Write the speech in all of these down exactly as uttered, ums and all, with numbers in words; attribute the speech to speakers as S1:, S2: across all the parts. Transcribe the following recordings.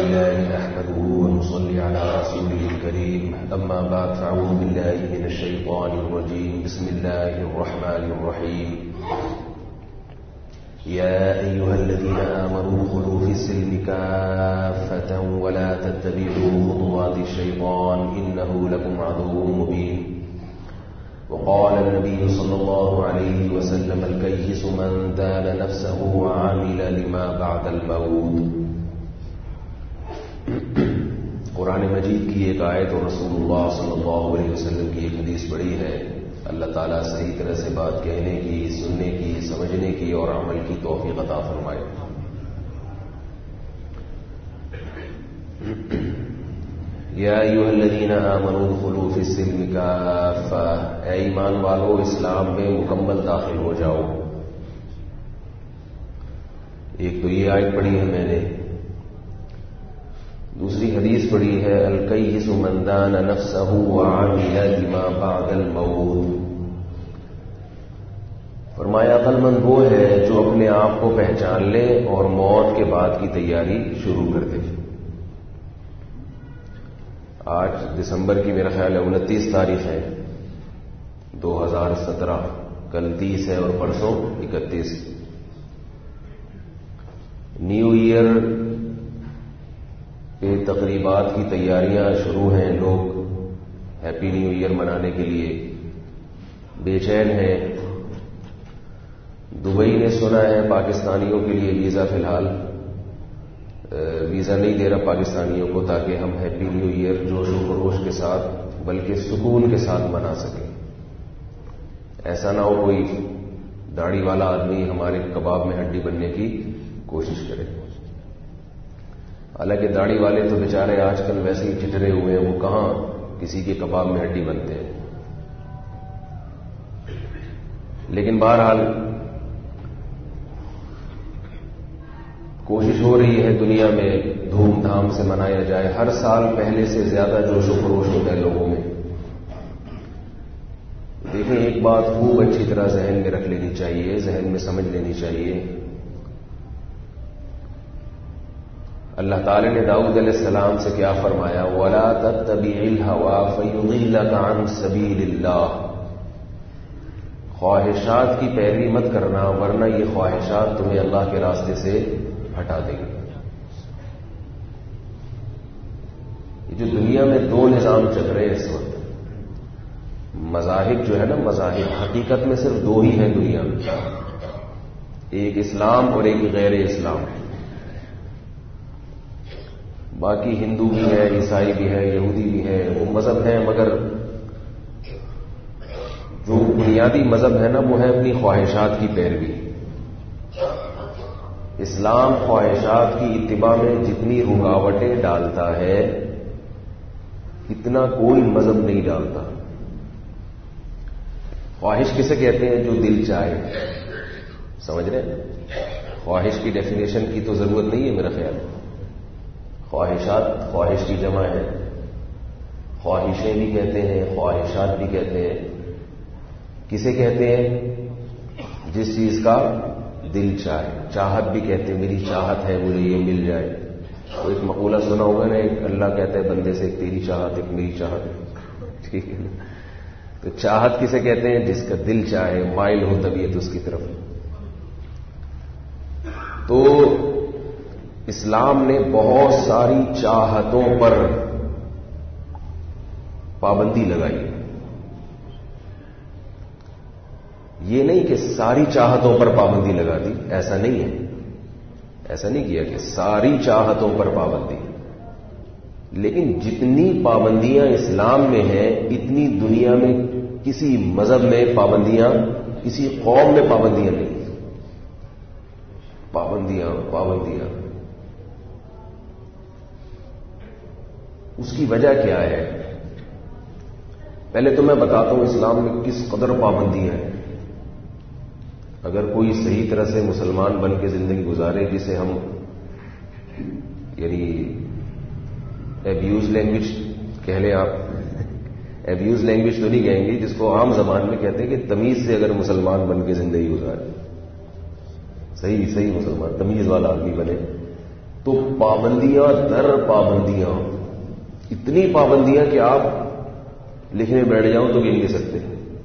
S1: لله نحمده ونصلي على رسوله الكريم أما بعد فأعوذ بالله من الشيطان الرجيم بسم الله الرحمن الرحيم يا أيها الذين آمنوا ادخلوا في السلم كافة ولا تتبعوا خطوات الشيطان إنه لكم عدو مبين وقال النبي صلى الله عليه وسلم الكيس من دان نفسه وعمل لما بعد الموت. قرآن مجید کی ایک آیت اور رسول اللہ صلی اللہ علیہ وسلم کی ایک حدیث پڑھی ہے. اللہ تعالیٰ صحیح طرح سے بات کہنے کی، سننے کی، سمجھنے کی اور عمل کی توفیق عطا فرمائے. یا ایھا الذین آمنوا ادخلوا فی السلم کافۃ، اے ایمان والو اسلام میں مکمل داخل ہو جاؤ. ایک تو یہ آیت پڑھی ہے میں نے، دوسری حدیث پڑھی ہے الکیس من دان نفسہ وعمل لما بعد الموت. فرمایا عقل مند وہ ہے جو اپنے آپ کو پہچان لے اور موت کے بعد کی تیاری شروع کر دے. آج دسمبر کی میرا خیال ہے انتیس تاریخ ہے دو ہزار سترہ، کل تیس ہے اور پرسوں اکتیس. نیو ایئر کے تقریبات کی تیاریاں شروع ہیں. لوگ ہیپی نیو ایئر منانے کے لیے بے چین ہیں. دبئی نے سنا ہے پاکستانیوں کے لیے ویزا فی الحال ویزا نہیں دے رہا پاکستانیوں کو، تاکہ ہم ہیپی نیو ایئر جوش و خروش کے ساتھ بلکہ سکون کے ساتھ منا سکیں. ایسا نہ ہو کوئی داڑھی والا آدمی ہمارے کباب میں ہڈی بننے کی کوشش کرے. حالانکہ داڑھی والے تو بیچارے آج کل ویسے ہی چٹرے ہوئے ہیں، وہ کہاں کسی کے کباب میں ہڈی بنتے ہیں. لیکن بہرحال کوشش ہو رہی ہے دنیا میں دھوم دھام سے منایا جائے. ہر سال پہلے سے زیادہ جوش و خروش ہوتا ہے لوگوں میں. دیکھیں ایک بات خوب اچھی طرح ذہن میں رکھ لینی چاہیے، ذہن میں سمجھ لینی چاہیے. اللہ تعالی نے داؤد علیہ السلام سے کیا فرمایا؟ وَلَا تَتَّبِعِ الْهَوَىٰ فَيُضِلَّكَ عَنْ سَبِيلِ اللَّهِ. خواہشات کی پیروی مت کرنا ورنہ یہ خواہشات تمہیں اللہ کے راستے سے ہٹا دیں گے. یہ جو دنیا میں دو نظام چل رہے ہیں اس وقت، مذاہب جو ہے نا، مذاہب حقیقت میں صرف دو ہی ہیں دنیا میں، ایک اسلام اور ایک غیر اسلام. باقی ہندو بھی ہے، عیسائی بھی ہے، یہودی بھی ہے، وہ مذہب ہیں، مگر جو بنیادی مذہب ہے نا وہ ہے اپنی خواہشات کی پیروی. اسلام خواہشات کی اتباع میں جتنی رکاوٹیں ڈالتا ہے اتنا کوئی مذہب نہیں ڈالتا. خواہش کسے کہتے ہیں؟ جو دل چاہے. سمجھ رہے ہیں؟ خواہش کی ڈیفینیشن کی تو ضرورت نہیں ہے میرا خیال. خواہشات خواہش کی جمع ہے، خواہشیں بھی کہتے ہیں، خواہشات بھی کہتے ہیں. کسے کہتے ہیں؟ جس چیز کا دل چاہے. چاہت بھی کہتے ہیں، میری چاہت ہے مجھے یہ مل جائے. تو ایک مقولہ سنا ہوگا نا، ایک اللہ کہتا ہے بندے سے ایک تیری چاہت ایک میری چاہت. ٹھیک ہے نا؟ تو چاہت کسے کہتے ہیں؟ جس کا دل چاہے، مائل ہو طبیعت اس کی طرف. تو اسلام نے بہت ساری چاہتوں پر پابندی لگائی. یہ نہیں کہ ساری چاہتوں پر پابندی لگا دی، ایسا نہیں ہے. ایسا نہیں کیا کہ ساری چاہتوں پر پابندی، لیکن جتنی پابندیاں اسلام میں ہیں اتنی دنیا میں کسی مذہب میں پابندیاں، کسی قوم میں پابندیاں نہیں. پابندیاں پابندیاں اس کی وجہ کیا ہے؟ پہلے تو میں بتاتا ہوں اسلام میں کس قدر پابندیاں ہیں. اگر کوئی صحیح طرح سے مسلمان بن کے زندگی گزارے، جسے ہم یعنی ایبیوز لینگویج کہہ لیں، آپ ایبیوز لینگویج تو نہیں کہیں گے، جس کو عام زبان میں کہتے ہیں کہ تمیز سے اگر مسلمان بن کے زندگی گزارے، صحیح صحیح مسلمان تمیز والا آدمی بنے، تو پابندیاں در پابندیاں، اتنی پابندیاں کہ آپ لکھنے بیٹھ جاؤ تو گر نہیں سکتے.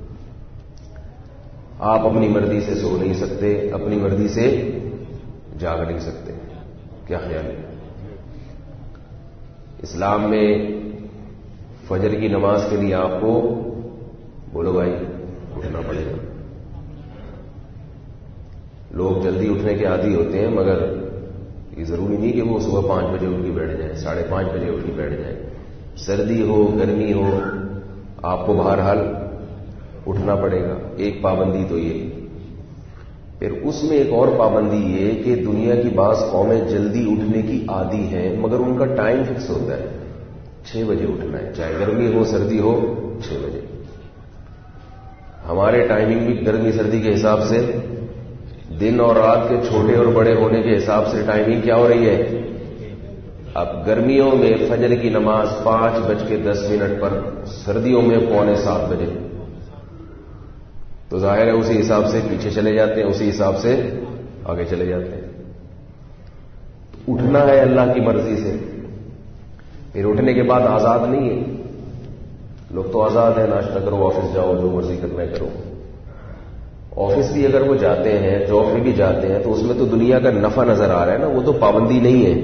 S1: آپ اپنی مرضی سے سو نہیں سکتے، اپنی مرضی سے جاگ نہیں سکتے. کیا خیال ہے؟ اسلام میں فجر کی نماز کے لیے آپ کو بولو بھائی اٹھنا پڑے گا. لوگ جلدی اٹھنے کے عادی ہوتے ہیں، مگر یہ ضروری نہیں کہ وہ صبح پانچ بجے اٹھ کے بیٹھ جائیں، ساڑھے پانچ بجے اٹھ کے بیٹھ جائیں. سردی ہو گرمی ہو آپ کو بہرحال اٹھنا پڑے گا. ایک پابندی تو یہ. پھر اس میں ایک اور پابندی یہ کہ دنیا کی بعض قومیں جلدی اٹھنے کی عادی ہیں، مگر ان کا ٹائم فکس ہوتا ہے، چھ بجے اٹھنا ہے، چاہے گرمی ہو سردی ہو چھ بجے. ہمارے ٹائمنگ بھی گرمی سردی کے حساب سے، دن اور رات کے چھوٹے اور بڑے ہونے کے حساب سے ٹائمنگ کیا ہو رہی ہے. اب گرمیوں میں فجر کی نماز پانچ بج کے دس منٹ پر، سردیوں میں پونے سات بجے. تو ظاہر ہے اسی حساب سے پیچھے چلے جاتے ہیں، اسی حساب سے آگے چلے جاتے ہیں. اٹھنا ہے اللہ کی مرضی سے. پھر اٹھنے کے بعد آزاد نہیں ہے. لوگ تو آزاد ہیں، ناشتہ کرو، آفس جاؤ، جو مرضی کرنا ہے کرو. آفس بھی اگر وہ جاتے ہیں، جاب میں بھی جاتے ہیں، تو اس میں تو دنیا کا نفع نظر آ رہا ہے نا، وہ تو پابندی نہیں ہے.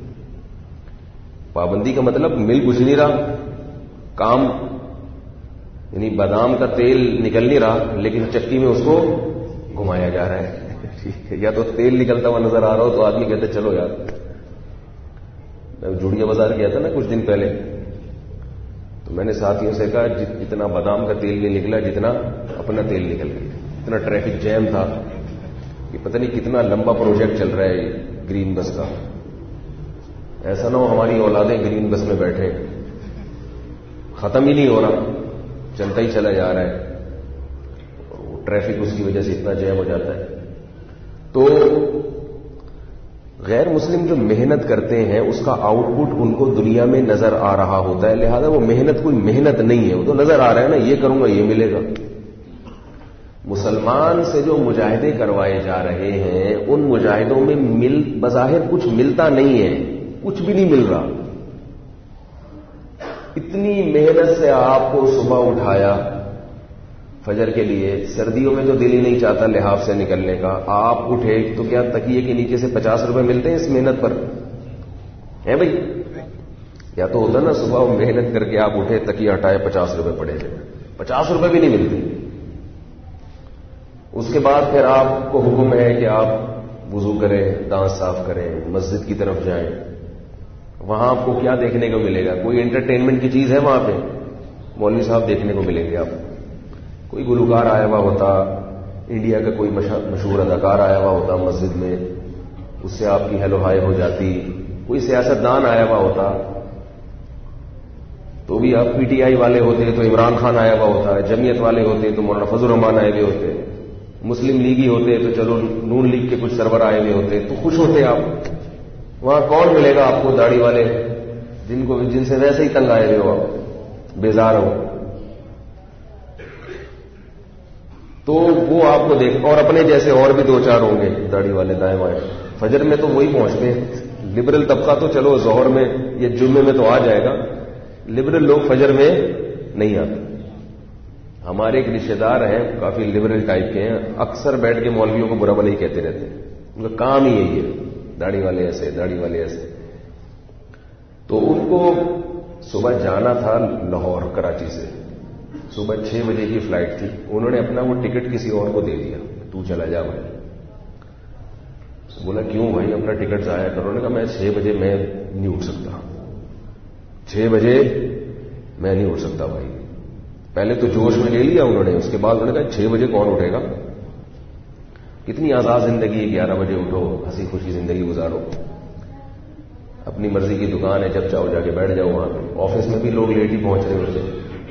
S1: پابندی کا مطلب مل کچھ نہیں رہا، کام یعنی بادام کا تیل نکل نہیں رہا، لیکن چکی میں اس کو گھمایا جا رہا ہے. یا تو تیل نکلتا ہوا نظر آ رہا ہو تو آدمی کہتے چلو یار. میں جوڑیا بازار گیا تھا نا کچھ دن پہلے، تو میں نے ساتھیوں سے کہا جتنا بادام کا تیل نہیں نکلا جتنا اپنا تیل نکل گیا. اتنا ٹریفک جیم تھا کہ پتہ نہیں کتنا لمبا پروجیکٹ چل رہا ہے گرین بس کا. ایسا نہ ہو ہماری اولادیں گرین بس میں بیٹھے، ختم ہی نہیں ہو رہا، چلتا ہی چلا جا رہا ہے. ٹریفک اس کی وجہ سے اتنا جیم ہو جاتا ہے. تو غیر مسلم جو محنت کرتے ہیں اس کا آؤٹ پٹ ان کو دنیا میں نظر آ رہا ہوتا ہے، لہذا وہ محنت کوئی محنت نہیں ہے، وہ تو نظر آ رہا ہے نا، یہ کروں گا یہ ملے گا. مسلمان سے جو مجاہدے کروائے جا رہے ہیں ان مجاہدوں میں مل بظاہر کچھ ملتا نہیں ہے، کچھ بھی نہیں مل رہا. اتنی محنت سے آپ کو صبح اٹھایا فجر کے لیے، سردیوں میں تو دل ہی نہیں چاہتا لحاف سے نکلنے کا، آپ اٹھے تو کیا تکیے کے نیچے سے پچاس روپے ملتے ہیں اس محنت پر؟ ہے بھائی؟ یا تو ہوتا نا صبح محنت کر کے آپ اٹھے، تکیہ ہٹائے، پچاس روپے پڑے تھے، پچاس روپے بھی نہیں ملتے. اس کے بعد پھر آپ کو حکم ہے کہ آپ وضو کریں، دانت صاف کریں، مسجد کی طرف جائیں. وہاں آپ کو کیا دیکھنے کو ملے گا؟ کوئی انٹرٹینمنٹ کی چیز ہے وہاں پہ؟ مولوی صاحب دیکھنے کو ملیں گے آپ. کوئی گلوکار آیا ہوا ہوتا، انڈیا کا کوئی مشہور اداکار آیا ہوا ہوتا مسجد میں، اس سے آپ کی ہیلو ہائی ہو جاتی. کوئی سیاستدان آیا ہوا ہوتا تو بھی آپ پی ٹی آئی والے ہوتے تو عمران خان آیا ہوا ہوتا، جمعیت والے ہوتے تو مولانا فضل الرحمان آئے ہوئے ہوتے، مسلم لیگی ہوتے تو چلو نون لیگ کے کچھ سرور آئے ہوئے ہوتے تو خوش ہوتے آپ. وہاں کون ملے گا آپ کو؟ داڑھی والے جن کو جن سے ویسے ہی تنگ آئے ہوئے ہو آپ، بیزار ہو. تو وہ آپ کو دیکھ، اور اپنے جیسے اور بھی دو چار ہوں گے داڑھی والے دائیں بائیں. فجر میں تو وہی پہنچتے ہیں. لبرل طبقہ تو چلو ظہر میں یا جمعے میں تو آ جائے گا، لبرل لوگ فجر میں نہیں آتے. ہمارے ایک رشتے دار ہیں کافی لبرل ٹائپ کے ہیں، اکثر بیٹھ کے مولویوں کو برا بھلا ہی کہتے رہتے ہیں. ان کا کام ہی یہی ہے، داڑھی والے ایسے، داڑھی والے ایسے. تو ان کو صبح جانا تھا لاہور کراچی سے، صبح چھ بجے کی فلائٹ تھی. انہوں نے اپنا وہ ٹکٹ کسی اور کو دے دیا، تو چلا جا بھائی. بولا کیوں بھائی اپنا ٹکٹ ضائع کرو؟ نے کہا میں چھ بجے میں نہیں اٹھ سکتا، چھ بجے میں نہیں اٹھ سکتا بھائی. پہلے تو جوش میں لے لیا انہوں نے، اس کے بعد انہوں نے کہا چھ بجے کون اٹھے گا؟ کتنی آزاد زندگی ہے، گیارہ بجے اٹھو، ہنسی خوشی زندگی گزارو، اپنی مرضی کی دکان ہے، جب چاہو جا کے بیٹھ جاؤ وہاں پہ. آفس میں بھی لوگ لیٹ ہی پہنچ رہے ہوتے.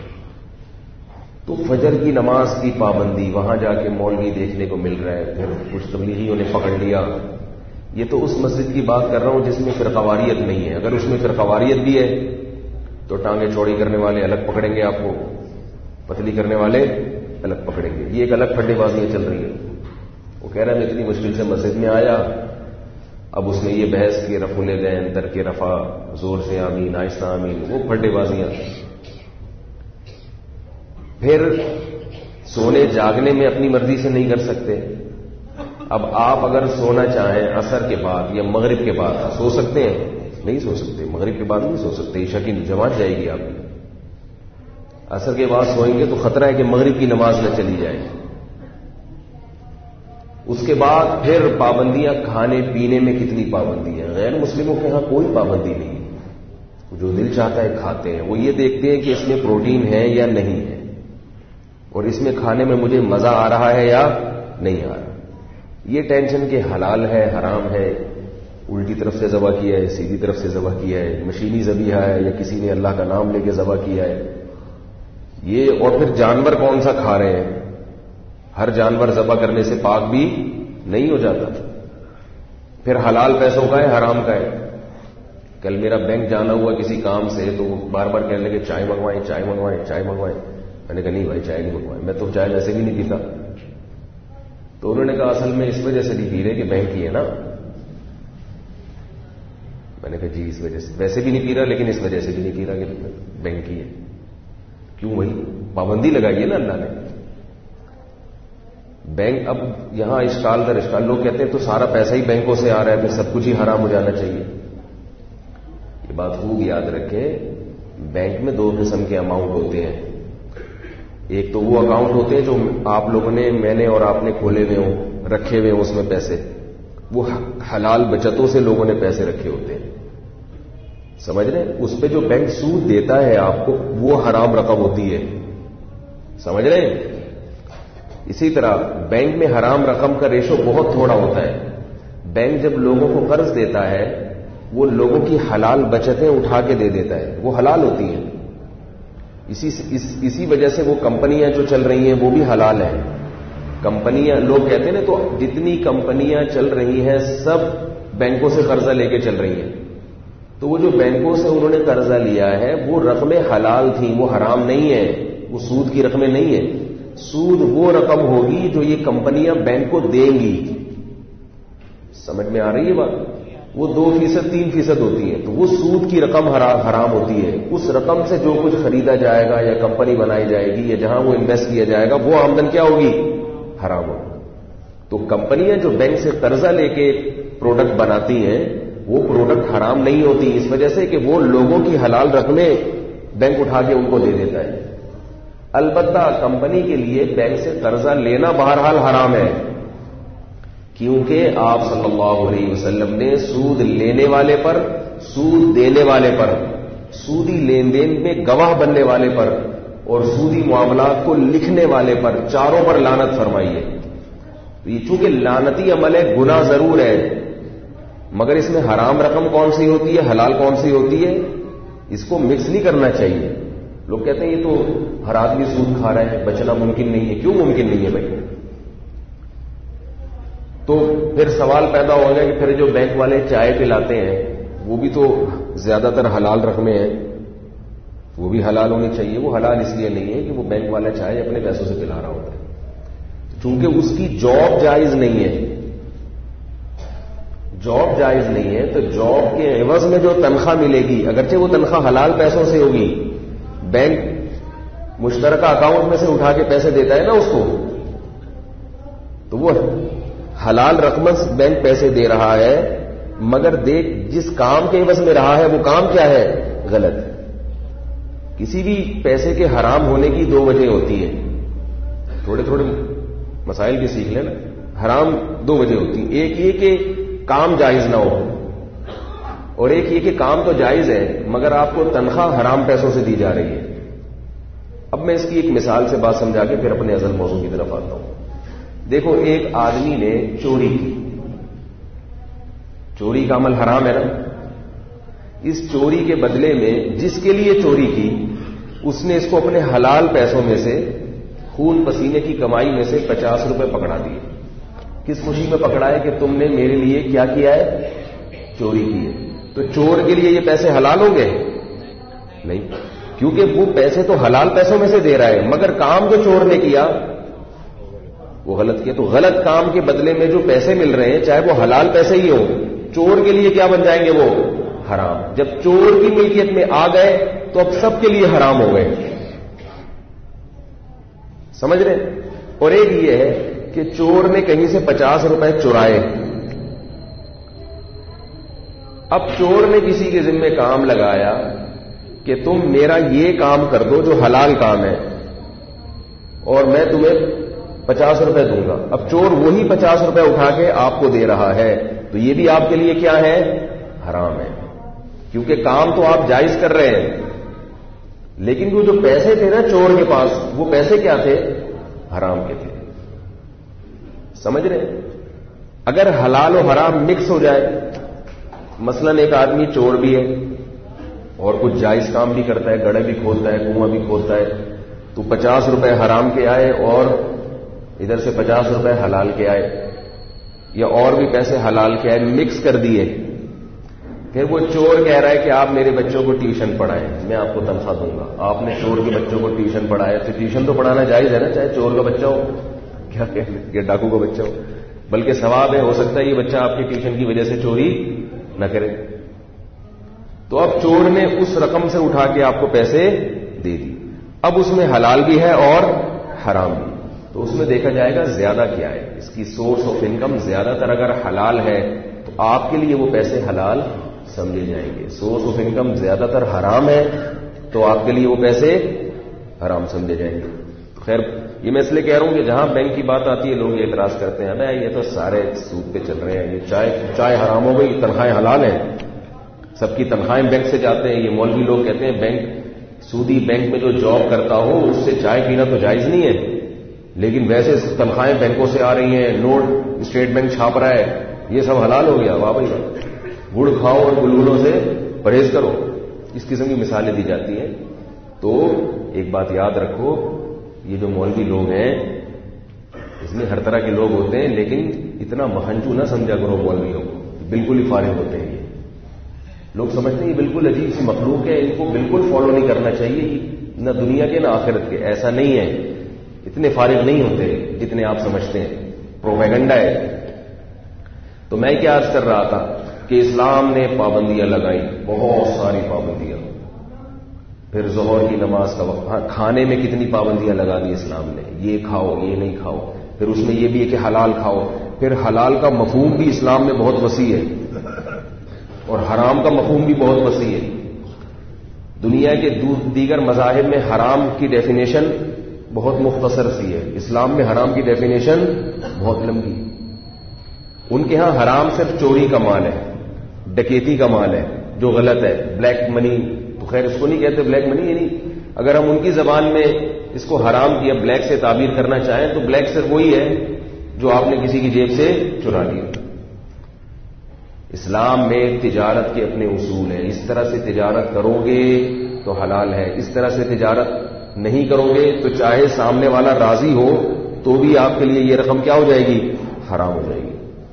S1: تو فجر کی نماز کی پابندی، وہاں جا کے مولوی دیکھنے کو مل رہا ہے. پھر کچھ تبلیغیوں نے پکڑ لیا. یہ تو اس مسجد کی بات کر رہا ہوں جس میں فرقواریت نہیں ہے. اگر اس میں فرقواریت بھی ہے تو ٹانگیں چوڑی کرنے والے الگ پکڑیں گے آپ کو، پتلی کرنے والے الگ پکڑیں گے. یہ ایک الگ پھڈے بازیاں چل رہی ہیں. وہ کہہ رہا ہے میں اتنی مشکل سے مسجد میں آیا، اب اس میں یہ بحث کہ رفع الیدین، ترک رفع، زور سے آمین، آہستہ آمین، وہ پھٹے بازیاں. پھر سونے جاگنے میں اپنی مرضی سے نہیں کر سکتے. اب آپ اگر سونا چاہیں عصر کے بعد یا مغرب کے بعد سو سکتے ہیں؟ نہیں سو سکتے. مغرب کے بعد نہیں سو سکتے، عشاء کی جماعت جائے گی آپ کی. عصر کے بعد سوئیں گے تو خطرہ ہے کہ مغرب کی نماز نہ چلی جائے. اس کے بعد پھر پابندیاں، کھانے پینے میں کتنی پابندیاں. غیر مسلموں کے ہاں کوئی پابندی نہیں، جو دل چاہتا ہے کھاتے ہیں. وہ یہ دیکھتے ہیں کہ اس میں پروٹین ہے یا نہیں ہے، اور اس میں کھانے میں مجھے مزہ آ رہا ہے یا نہیں آ رہا. یہ ٹینشن کہ حلال ہے حرام ہے، الٹی طرف سے ذبح کیا ہے، سیدھی طرف سے ذبح کیا ہے، مشینی ذبیحہ ہے یا کسی نے اللہ کا نام لے کے ذبح کیا ہے یہ. اور پھر جانور کون سا کھا رہے ہیں. ہر جانور ذبح کرنے سے پاک بھی نہیں ہو جاتا. پھر حلال پیسوں کا ہے حرام کا ہے. کل میرا بینک جانا ہوا کسی کام سے تو وہ بار بار کہنے لگے چائے منگوائیں چائے منگوائیں چائے منگوائیں. میں نے کہا نہیں بھائی چائے نہیں منگوائیں، میں تو چائے ویسے بھی نہیں پیتا. تو انہوں نے کہا اصل میں اس وجہ سے نہیں پی رہے کہ بینک ہی ہے نا. میں نے کہا جی اس وجہ سے، ویسے بھی نہیں پی رہا لیکن اس وجہ سے بھی نہیں پی رہا کہ بینک ہی ہے. کیوں بھائی؟ پابندی لگائی ہے نا اللہ نے. بینک اب یہاں اشکال در اشکال، لوگ کہتے ہیں تو سارا پیسہ ہی بینکوں سے آ رہا ہے پھر سب کچھ ہی حرام ہو جانا چاہیے. یہ بات خوب یاد رکھیں، بینک میں دو قسم کے اماؤنٹ ہوتے ہیں. ایک تو وہ اکاؤنٹ ہوتے ہیں جو آپ لوگوں نے، میں نے اور آپ نے کھولے ہوئے ہوں، رکھے ہوئے ہوں اس میں پیسے. وہ حلال بچتوں سے لوگوں نے پیسے رکھے ہوتے ہیں، سمجھ رہے ہیں. اس پہ جو بینک سود دیتا ہے آپ کو وہ حرام رقم ہوتی ہے، سمجھ رہے ہیں. اسی طرح بینک میں حرام رقم کا ریشو بہت تھوڑا ہوتا ہے. بینک جب لوگوں کو قرض دیتا ہے وہ لوگوں کی حلال بچتیں اٹھا کے دے دیتا ہے، وہ حلال ہوتی ہیں. اسی اس, اسی وجہ سے وہ کمپنیاں جو چل رہی ہیں وہ بھی حلال ہیں. کمپنیاں، لوگ کہتے ہیں نا، تو جتنی کمپنیاں چل رہی ہیں سب بینکوں سے قرضہ لے کے چل رہی ہیں. تو وہ جو بینکوں سے انہوں نے قرضہ لیا ہے وہ رقمیں حلال تھیں، وہ حرام نہیں ہے، وہ سود کی رقمیں نہیں ہیں. سود وہ رقم ہوگی جو یہ کمپنیاں بینک کو دیں گی. سمجھ میں آ رہی ہے بات؟ وہ دو فیصد تین فیصد ہوتی ہے تو وہ سود کی رقم حرام ہوتی ہے. اس رقم سے جو کچھ خریدا جائے گا یا کمپنی بنائی جائے گی یا جہاں وہ انویسٹ کیا جائے گا وہ آمدن کیا ہوگی؟ حرام ہوگی. تو کمپنیاں جو بینک سے قرضہ لے کے پروڈکٹ بناتی ہیں وہ پروڈکٹ حرام نہیں ہوتی، اس وجہ سے کہ وہ لوگوں کی حلال رقمیں بینک اٹھا کے ان کو دے دیتا ہے. البتہ کمپنی کے لیے بینک سے قرضہ لینا بہرحال حرام ہے، کیونکہ آپ صلی اللہ علیہ وسلم نے سود لینے والے پر، سود دینے والے پر، سودی لین دین میں گواہ بننے والے پر اور سودی معاملات کو لکھنے والے پر، چاروں پر لعنت فرمائی ہے. یہ چونکہ لعنتی عمل ہے، گناہ ضرور ہے، مگر اس میں حرام رقم کون سی ہوتی ہے، حلال کون سی ہوتی ہے، اس کو مکس نہیں کرنا چاہیے. لوگ کہتے ہیں یہ تو ہر آدمی سود کھا رہا ہے، بچنا ممکن نہیں ہے. کیوں ممکن نہیں ہے بھائی؟ تو پھر سوال پیدا ہو گیا کہ پھر جو بینک والے چائے پلاتے ہیں وہ بھی تو زیادہ تر حلال رقمیں ہیں، وہ بھی حلال ہونی چاہیے. وہ حلال اس لیے نہیں ہے کہ وہ بینک والا چائے اپنے پیسوں سے پلا رہا ہوتا ہے، چونکہ اس کی جاب جائز نہیں ہے. جاب جائز نہیں ہے تو جاب کے عوض میں جو تنخواہ ملے گی، اگرچہ وہ تنخواہ حلال پیسوں سے ہوگی، بینک مشترکہ اکاؤنٹ میں سے اٹھا کے پیسے دیتا ہے نا اس کو، تو وہ حلال رقم بینک پیسے دے رہا ہے، مگر دیکھ جس کام کے عوض میں رہا ہے وہ کام کیا ہے؟ غلط. کسی بھی پیسے کے حرام ہونے کی دو وجہ ہوتی ہیں، تھوڑے تھوڑے مسائل بھی سیکھ لینا. حرام دو وجہ ہوتی ہیں، ایک یہ کہ کام جائز نہ ہو، اور ایک یہ کہ کام تو جائز ہے مگر آپ کو تنخواہ حرام پیسوں سے دی جا رہی ہے. اب میں اس کی ایک مثال سے بات سمجھا کے پھر اپنے اصل موضوع کی طرف آتا ہوں. دیکھو ایک آدمی نے چوری کی، چوری کا عمل حرام ہے نا. اس چوری کے بدلے میں جس کے لیے چوری کی اس نے اس کو اپنے حلال پیسوں میں سے، خون پسینے کی کمائی میں سے پچاس روپے پکڑا دیے. کس خوشی میں پکڑا ہے کہ تم نے میرے لیے کیا کیا ہے؟ چوری کی ہے. تو چور کے لیے یہ پیسے حلال ہوں گے؟ نہیں، کیونکہ وہ پیسے تو حلال پیسوں میں سے دے رہا ہے، مگر کام جو چور نے کیا وہ غلط کیا. تو غلط کام کے بدلے میں جو پیسے مل رہے ہیں چاہے وہ حلال پیسے ہی ہوں، چور کے لیے کیا بن جائیں گے وہ؟ حرام. جب چور کی ملکیت میں آ گئے تو اب سب کے لیے حرام ہو گئے. سمجھ رہے؟ اور ایک یہ ہے کہ چور نے کہیں سے پچاس روپے چرائے. اب چور نے کسی کے ذمہ کام لگایا کہ تم میرا یہ کام کر دو جو حلال کام ہے اور میں تمہیں پچاس روپے دوں گا. اب چور وہی پچاس روپے اٹھا کے آپ کو دے رہا ہے تو یہ بھی آپ کے لیے کیا ہے؟ حرام ہے. کیونکہ کام تو آپ جائز کر رہے ہیں لیکن وہ جو پیسے تھے نا چور کے پاس وہ پیسے کیا تھے؟ حرام کے تھے. سمجھ رہے؟ اگر حلال و حرام مکس ہو جائے، مثلا ایک آدمی چور بھی ہے اور کچھ جائز کام بھی کرتا ہے، گڑھے بھی کھودتا ہے، کنواں بھی کھودتا ہے، تو پچاس روپے حرام کے آئے اور ادھر سے پچاس روپے حلال کے آئے یا اور بھی پیسے حلال کے آئے، مکس کر دیے. پھر وہ چور کہہ رہا ہے کہ آپ میرے بچوں کو ٹیوشن پڑھائیں، میں آپ کو تنخواہ دوں گا. آپ نے چور کے بچوں کو ٹیوشن پڑھایا تو ٹیوشن تو پڑھانا جائز ہے نا، چاہے چور کا بچہ ہو کیا کہ ڈاکو کا بچہ ہو، بلکہ ثواب ہے. ہو سکتا ہے یہ بچہ آپ کے ٹیوشن کی وجہ سے چوری نہ کرے. تو اب چور نے اس رقم سے اٹھا کے آپ کو پیسے دے دی. اب اس میں حلال بھی ہے اور حرام بھی. تو اس میں دیکھا جائے گا زیادہ کیا ہے، اس کی سورس آف انکم زیادہ تر اگر حلال ہے تو آپ کے لیے وہ پیسے حلال سمجھے جائیں گے. سورس آف انکم زیادہ تر حرام ہے تو آپ کے لیے وہ پیسے حرام سمجھے جائیں گے. خیر یہ میں اس لیے کہہ رہا ہوں کہ جہاں بینک کی بات آتی ہے لوگ اعتراض کرتے ہیں یہ تو سارے سود پہ چل رہے ہیں، یہ چائے چائے حرام ہو گئی، تنخواہیں حلال ہیں، سب کی تنخواہیں بینک سے جاتے ہیں. یہ مولوی لوگ کہتے ہیں بینک سودی بینک میں جو جاب کرتا ہو اس سے چائے پینا تو جائز نہیں ہے، لیکن ویسے تنخواہیں بینکوں سے آ رہی ہیں، نوٹ اسٹیٹ بینک چھاپ رہا ہے، یہ سب حلال ہو گیا. واہ بھائی گڑ کھاؤ اور گلگلوں سے پرہیز کرو. اس قسم کی مثالیں دی جاتی ہیں. تو ایک بات یاد رکھو، یہ جو مولوی لوگ ہیں اس میں ہر طرح کے لوگ ہوتے ہیں، لیکن اتنا مہنجو نہ سمجھا کرو مولویوں کو، بالکل ہی فارغ ہوتے ہیں. یہ لوگ سمجھتے ہیں یہ بالکل عجیب سی مخلوق ہے، ان کو بالکل فالو نہیں کرنا چاہیے، نہ دنیا کے نہ آخرت کے. ایسا نہیں ہے، اتنے فارغ نہیں ہوتے جتنے آپ سمجھتے ہیں، پروپیگنڈا ہے. تو میں کیا عرض کر رہا تھا کہ اسلام نے پابندیاں لگائی، بہت ساری پابندیاں. پھر ظہر کی نماز کا وقت، ہاں کھانے میں کتنی پابندیاں لگا دی اسلام نے، یہ کھاؤ یہ نہیں کھاؤ. پھر اس میں یہ بھی ہے کہ حلال کھاؤ. پھر حلال کا مفہوم بھی اسلام میں بہت وسیع ہے اور حرام کا مفہوم بھی بہت وسیع ہے. دنیا کے دیگر مذاہب میں حرام کی ڈیفینیشن بہت مختصر سی ہے، اسلام میں حرام کی ڈیفینیشن بہت لمبی. ان کے ہاں حرام صرف چوری کا مال ہے، ڈکیتی کا مال ہے جو غلط ہے، بلیک منی. تو خیر اس کو نہیں کہتے بلیک منی، یعنی اگر ہم ان کی زبان میں اس کو حرام کیا بلیک سے تعبیر کرنا چاہیں تو بلیک صرف وہی ہے جو آپ نے کسی کی جیب سے چرا لی. اسلام میں تجارت کے اپنے اصول ہیں. اس طرح سے تجارت کرو گے تو حلال ہے، اس طرح سے تجارت نہیں کرو گے تو چاہے سامنے والا راضی ہو تو بھی آپ کے لیے یہ رقم کیا ہو جائے گی؟ حرام ہو جائے گی.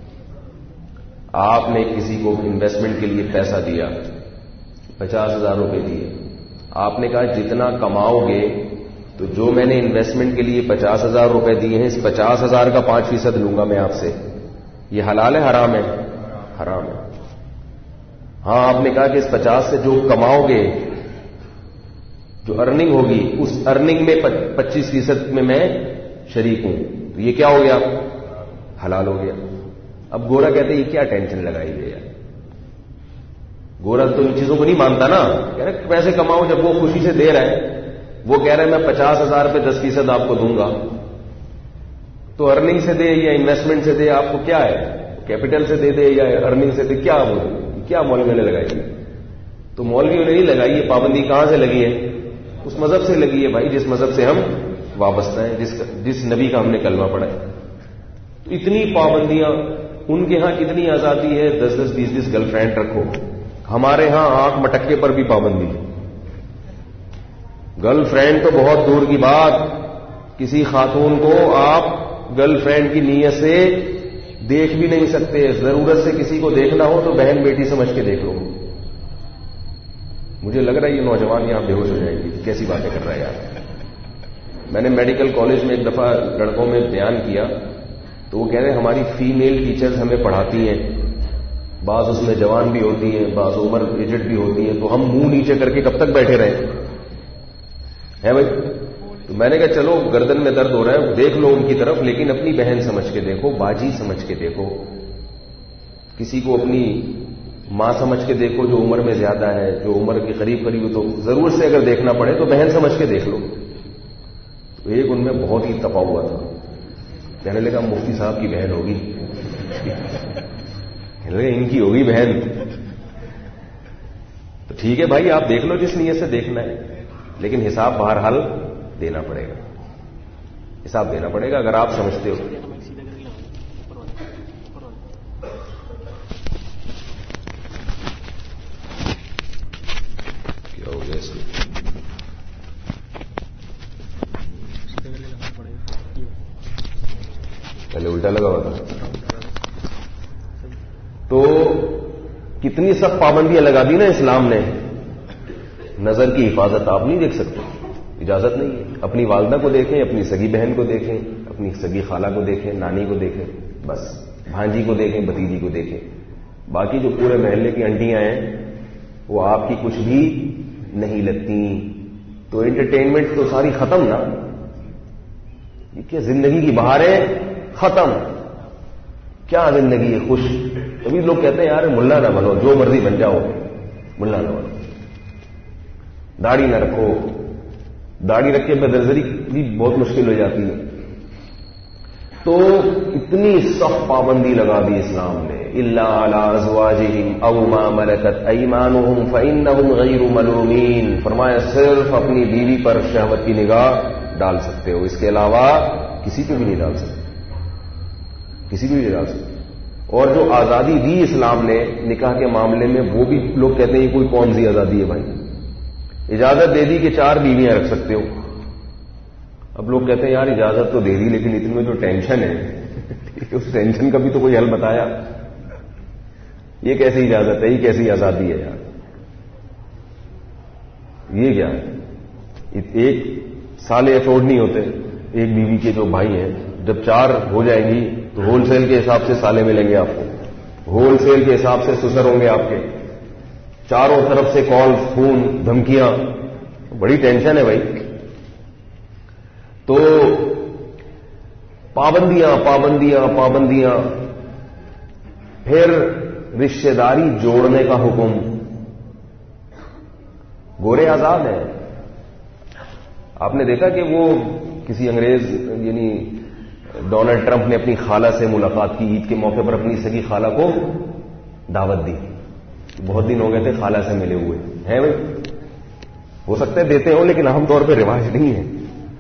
S1: آپ نے کسی کو انویسٹمنٹ کے لیے پیسہ دیا، پچاس ہزار روپے دیے، آپ نے کہا جتنا کماؤ گے تو جو میں نے انویسٹمنٹ کے لیے پچاس ہزار روپے دیے ہیں اس پچاس ہزار کا پانچ فیصد لوں گا میں آپ سے. یہ حلال ہے حرام ہے؟ حرام ہے. ہاں آپ نے کہا کہ اس پچاس سے جو کماؤ گے، جو ارننگ ہوگی اس ارننگ میں پچیس فیصد میں میں شریک ہوں، تو یہ کیا ہو گیا؟ حلال ہو گیا. اب گورا کہتے ہیں یہ کیا ٹینشن لگائی گئی ہے، گورا تو ان چیزوں کو نہیں مانتا نا. کہہ رہے پیسے کماؤ، جب وہ خوشی سے دے رہا ہے، وہ کہہ رہے ہیں میں پچاس ہزار پہ دس فیصد آپ کو دوں گا، تو ارننگ سے دے یا انویسٹمنٹ سے دے، آپ کو کیا ہے، کیپٹل سے دے دے یا ارننگ سے دے، کیا کیا مولویوں نے لگائی؟ تو مولویوں نے نہیں لگائی. یہ پابندی کہاں سے لگی ہے؟ اس مذہب سے لگی ہے بھائی جس مذہب سے ہم وابستہ ہیں، جس جس نبی کا ہم نے کلمہ پڑھا ہے. تو اتنی پابندیاں. ان کے ہاں کتنی آزادی ہے، دس دس بیس بیس گرل فرینڈ رکھو. ہمارے ہاں آنکھ مٹکے پر بھی پابندی ہے. گرل فرینڈ تو بہت دور کی بات، کسی خاتون کو آپ گرل فرینڈ کی نیت سے دیکھ بھی نہیں سکتے. ضرورت سے کسی کو دیکھنا ہو تو بہن بیٹی سمجھ کے دیکھ لو. مجھے لگ رہا ہے یہ نوجوان یہاں بے ہوش ہو جائیں گے، کیسی باتیں کر رہا ہے یار. میں نے میڈیکل کالج میں ایک دفعہ لڑکوں میں بیان کیا تو وہ کہہ رہے ہیں ہماری فیمیل ٹیچرز ہمیں پڑھاتی ہیں بعض اس میں جوان بھی ہوتی ہیں، بعض عمر ایجڈ بھی ہوتی ہے، تو ہم منہ نیچے کر کے کب تک بیٹھے رہیں ہے بھائی؟ تو میں نے کہا چلو گردن میں درد ہو رہا ہے، دیکھ لو ان کی طرف، لیکن اپنی بہن سمجھ کے دیکھو، باجی سمجھ کے دیکھو، کسی کو اپنی ماں سمجھ کے دیکھو جو عمر میں زیادہ ہے، جو عمر کے قریب قریب ہو، تو ضرورت سے اگر دیکھنا پڑے تو بہن سمجھ کے دیکھ لو۔ تو ایک ان میں بہت ہی تپا ہوا تھا، کہنے لگا مفتی صاحب کی بہن ہوگی، کہنے لگا ان کی ہوگی بہن۔ تو ٹھیک ہے بھائی، آپ دیکھ لو جس نیت سے دیکھنا ہے، لیکن حساب بہرحال دینا پڑے گا، حساب دینا پڑے گا اگر آپ سمجھتے ہو۔ کیا ہو گیا اس میں؟ پہلے الٹا لگا ہوا تھا۔ تو کتنی سخت پابندیاں لگا دی نا اسلام نے۔ نظر کی حفاظت آپ نہیں دیکھ سکتے، اجازت نہیں ہے۔ اپنی والدہ کو دیکھیں، اپنی سگی بہن کو دیکھیں، اپنی سگی خالہ کو دیکھیں، نانی کو دیکھیں، بس بھانجی کو دیکھیں، بھتیجی کو دیکھیں۔ باقی جو پورے محلے کی انٹیاں ہیں وہ آپ کی کچھ بھی نہیں لگتی۔ تو انٹرٹینمنٹ تو ساری ختم نا، یہ کیا زندگی کی بہاریں ختم، کیا زندگی ہے خوش۔ ابھی لوگ کہتے ہیں یار ملا نہ بنو، جو مرضی بن جاؤ، ملا نہ بنو، داڑھی نہ رکھو، داڑھی رکھ کے بدنظری بھی بہت مشکل ہو جاتی ہے۔ تو اتنی سخت پابندی لگا دی اسلام نے، الا علی ازواجہم او ما ملکت ایمانہم فانہم غیر ملومین، فرمایا صرف اپنی بیوی پر شہوت کی نگاہ ڈال سکتے ہو، اس کے علاوہ کسی پہ بھی نہیں ڈال سکتے، کسی پہ بھی نہیں ڈال سکتے۔ اور جو آزادی دی اسلام نے نکاح کے معاملے میں، وہ بھی لوگ کہتے ہیں یہ کوئی کون سی آزادی ہے بھائی؟ اجازت دے دی کہ چار بیویاں رکھ سکتے ہو۔ اب لوگ کہتے ہیں یار اجازت تو دے دی، لیکن اتنے میں جو ٹینشن ہے اس ٹینشن کا بھی تو کوئی حل بتایا۔ یہ کیسی اجازت ہے، یہ کیسی آزادی ہے یار، یہ کیا ہے؟ ایک سالے افورڈ نہیں ہوتے ایک بیوی کے جو بھائی ہیں، جب چار ہو جائیں گی تو ہول سیل کے حساب سے سالے ملیں گے آپ کو، ہول سیل کے حساب سے سسر ہوں گے آپ کے، چاروں طرف سے کال، فون، دھمکیاں، بڑی ٹینشن ہے بھائی۔ تو پابندیاں پابندیاں پابندیاں، پھر رشتہ داری جوڑنے کا حکم، گورے آزاد ہیں۔ آپ نے دیکھا کہ وہ کسی انگریز یعنی ڈونلڈ ٹرمپ نے اپنی خالہ سے ملاقات کی، عید کے موقع پر اپنی سگی خالہ کو دعوت دی، بہت دن ہو گئے تھے خالہ سے ملے ہوئے ہیں بھائی، ہو سکتا ہے دیتے ہوں لیکن عام طور پہ رواج نہیں ہے۔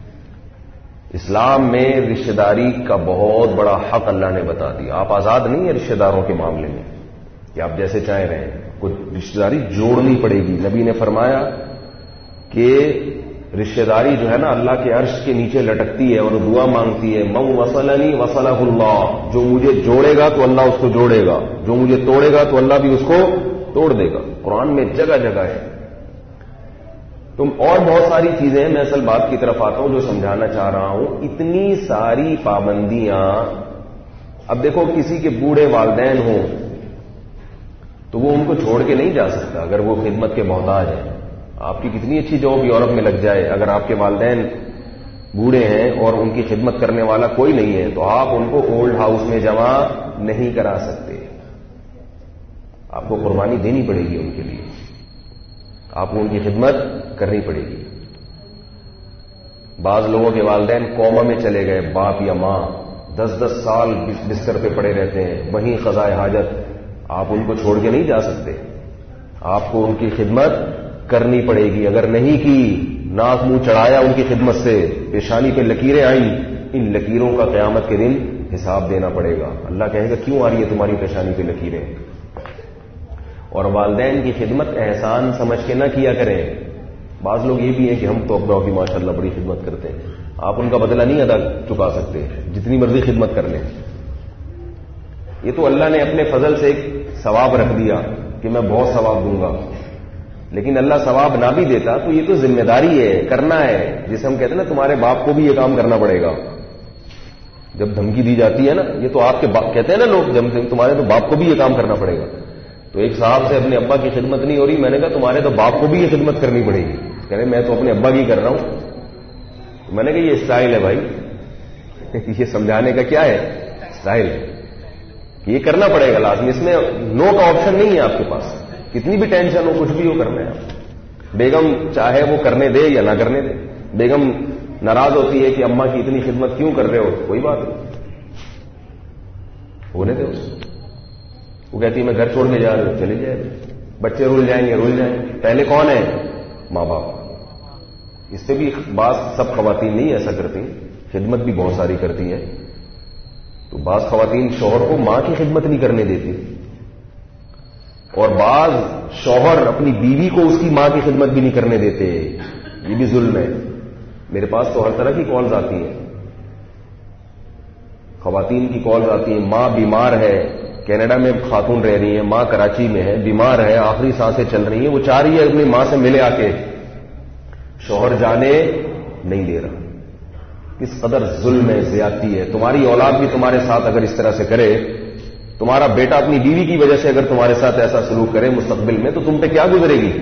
S1: اسلام میں رشتہ داری کا بہت بڑا حق اللہ نے بتا دیا، آپ آزاد نہیں ہیں رشتہ داروں کے معاملے میں کہ آپ جیسے چاہیں رہیں، کچھ رشتہ داری جوڑنی پڑے گی۔ نبی نے فرمایا کہ رشتہ داری جو ہے نا اللہ کے عرش کے نیچے لٹکتی ہے اور دعا مانگتی ہے، من وصلنی وصلہ اللہ، جو مجھے جوڑے گا تو اللہ اس کو جوڑے گا، جو مجھے توڑے گا تو اللہ بھی اس کو توڑ دے گا۔ قرآن میں جگہ جگہ ہے۔ تم اور بہت ساری چیزیں، میں اصل بات کی طرف آتا ہوں جو سمجھانا چاہ رہا ہوں۔ اتنی ساری پابندیاں، اب دیکھو کسی کے بوڑھے والدین ہوں تو وہ ان کو چھوڑ کے نہیں جا سکتا اگر وہ خدمت کے محتاج ہیں۔ آپ کی کتنی اچھی جاب یورپ میں لگ جائے، اگر آپ کے والدین بوڑھے ہیں اور ان کی خدمت کرنے والا کوئی نہیں ہے تو آپ ان کو اولڈ ہاؤس میں جمع نہیں کرا سکتے، آپ کو قربانی دینی پڑے گی ان کے لیے، آپ کو ان کی خدمت کرنی پڑے گی۔ بعض لوگوں کے والدین کوما میں چلے گئے، باپ یا ماں دس دس سال بستر پہ پڑے رہتے ہیں، وہیں قضائے حاجت، آپ ان کو چھوڑ کے نہیں جا سکتے، آپ کو ان کی خدمت کرنی پڑے گی۔ اگر نہیں کی، ناک منہ چڑھایا ان کی خدمت سے، پیشانی پہ لکیریں آئیں، ان لکیروں کا قیامت کے دن حساب دینا پڑے گا۔ اللہ کہے گا کیوں آ رہی ہے تمہاری پیشانی پہ لکیریں؟ اور والدین کی خدمت احسان سمجھ کے نہ کیا کریں۔ بعض لوگ یہ بھی ہیں کہ ہم تو ابا کی ماشاء اللہ بڑی خدمت کرتے ہیں، آپ ان کا بدلہ نہیں ادا چکا سکتے جتنی مرضی خدمت کر لیں۔ یہ تو اللہ نے اپنے فضل سے ایک ثواب رکھ دیا کہ میں بہت ثواب دوں گا، لیکن اللہ ثواب نہ بھی دیتا تو یہ تو ذمہ داری ہے، کرنا ہے۔ جسے ہم کہتے ہیں نا تمہارے باپ کو بھی یہ کام کرنا پڑے گا، جب دھمکی دی جاتی ہے نا، یہ تو آپ کے باپ کہتے ہیں نا لوگ، جب تمہارے تو باپ کو بھی یہ کام کرنا پڑے گا۔ تو ایک صاحب سے اپنے ابا کی خدمت نہیں ہو رہی. میں نے کہا تمہارے تو باپ کو بھی یہ خدمت کرنی پڑے گی. کہہ رہے میں تو اپنے ابا کی کر رہا ہوں. میں نے کہا یہ اسٹائل ہے بھائی, یہ سمجھانے کا کیا ہے اسٹائل ہے کہ یہ کرنا پڑے گا لازمی. اس میں نو کا آپشن نہیں ہے آپ کے پاس. کتنی بھی ٹینشن ہو, کچھ بھی ہو, کرنا ہے آپ. بیگم چاہے وہ کرنے دے یا نہ کرنے دے. بیگم ناراض ہوتی ہے کہ اماں کی اتنی خدمت کیوں کر رہے ہو, کوئی بات نہیں, ہونے دے اس. وہ کہتی ہے میں گھر چھوڑ کے جا رہی ہوں, چلے جائے. بچے رول جائیں گے رول جائیں گے. پہلے کون ہے؟ ماں باپ. اس سے بھی بعض سب خواتین نہیں ایسا کرتی, خدمت بھی بہت ساری کرتی ہے. تو بعض خواتین شوہر کو ماں کی خدمت نہیں کرنے دیتی, اور بعض شوہر اپنی بیوی کو اس کی ماں کی خدمت بھی نہیں کرنے دیتے. یہ بھی ظلم ہے. میرے پاس تو ہر طرح کی کالز آتی ہیں, خواتین کی کالز آتی ہیں. ماں بیمار ہے, کینیڈا میں خاتون رہ رہی ہیں, ماں کراچی میں ہے, بیمار ہے, آخری سانسیں چل رہی ہیں, وہ چاہ رہی ہے اپنی ماں سے ملے آ کے, شوہر جانے نہیں دے رہا. کس قدر ظلم ہے, زیادتی ہے. تمہاری اولاد بھی تمہارے ساتھ اگر اس طرح سے کرے, تمہارا بیٹا اپنی بیوی کی وجہ سے اگر تمہارے ساتھ ایسا سلوک کرے مستقبل میں, تو تم پہ کیا گزرے گی؟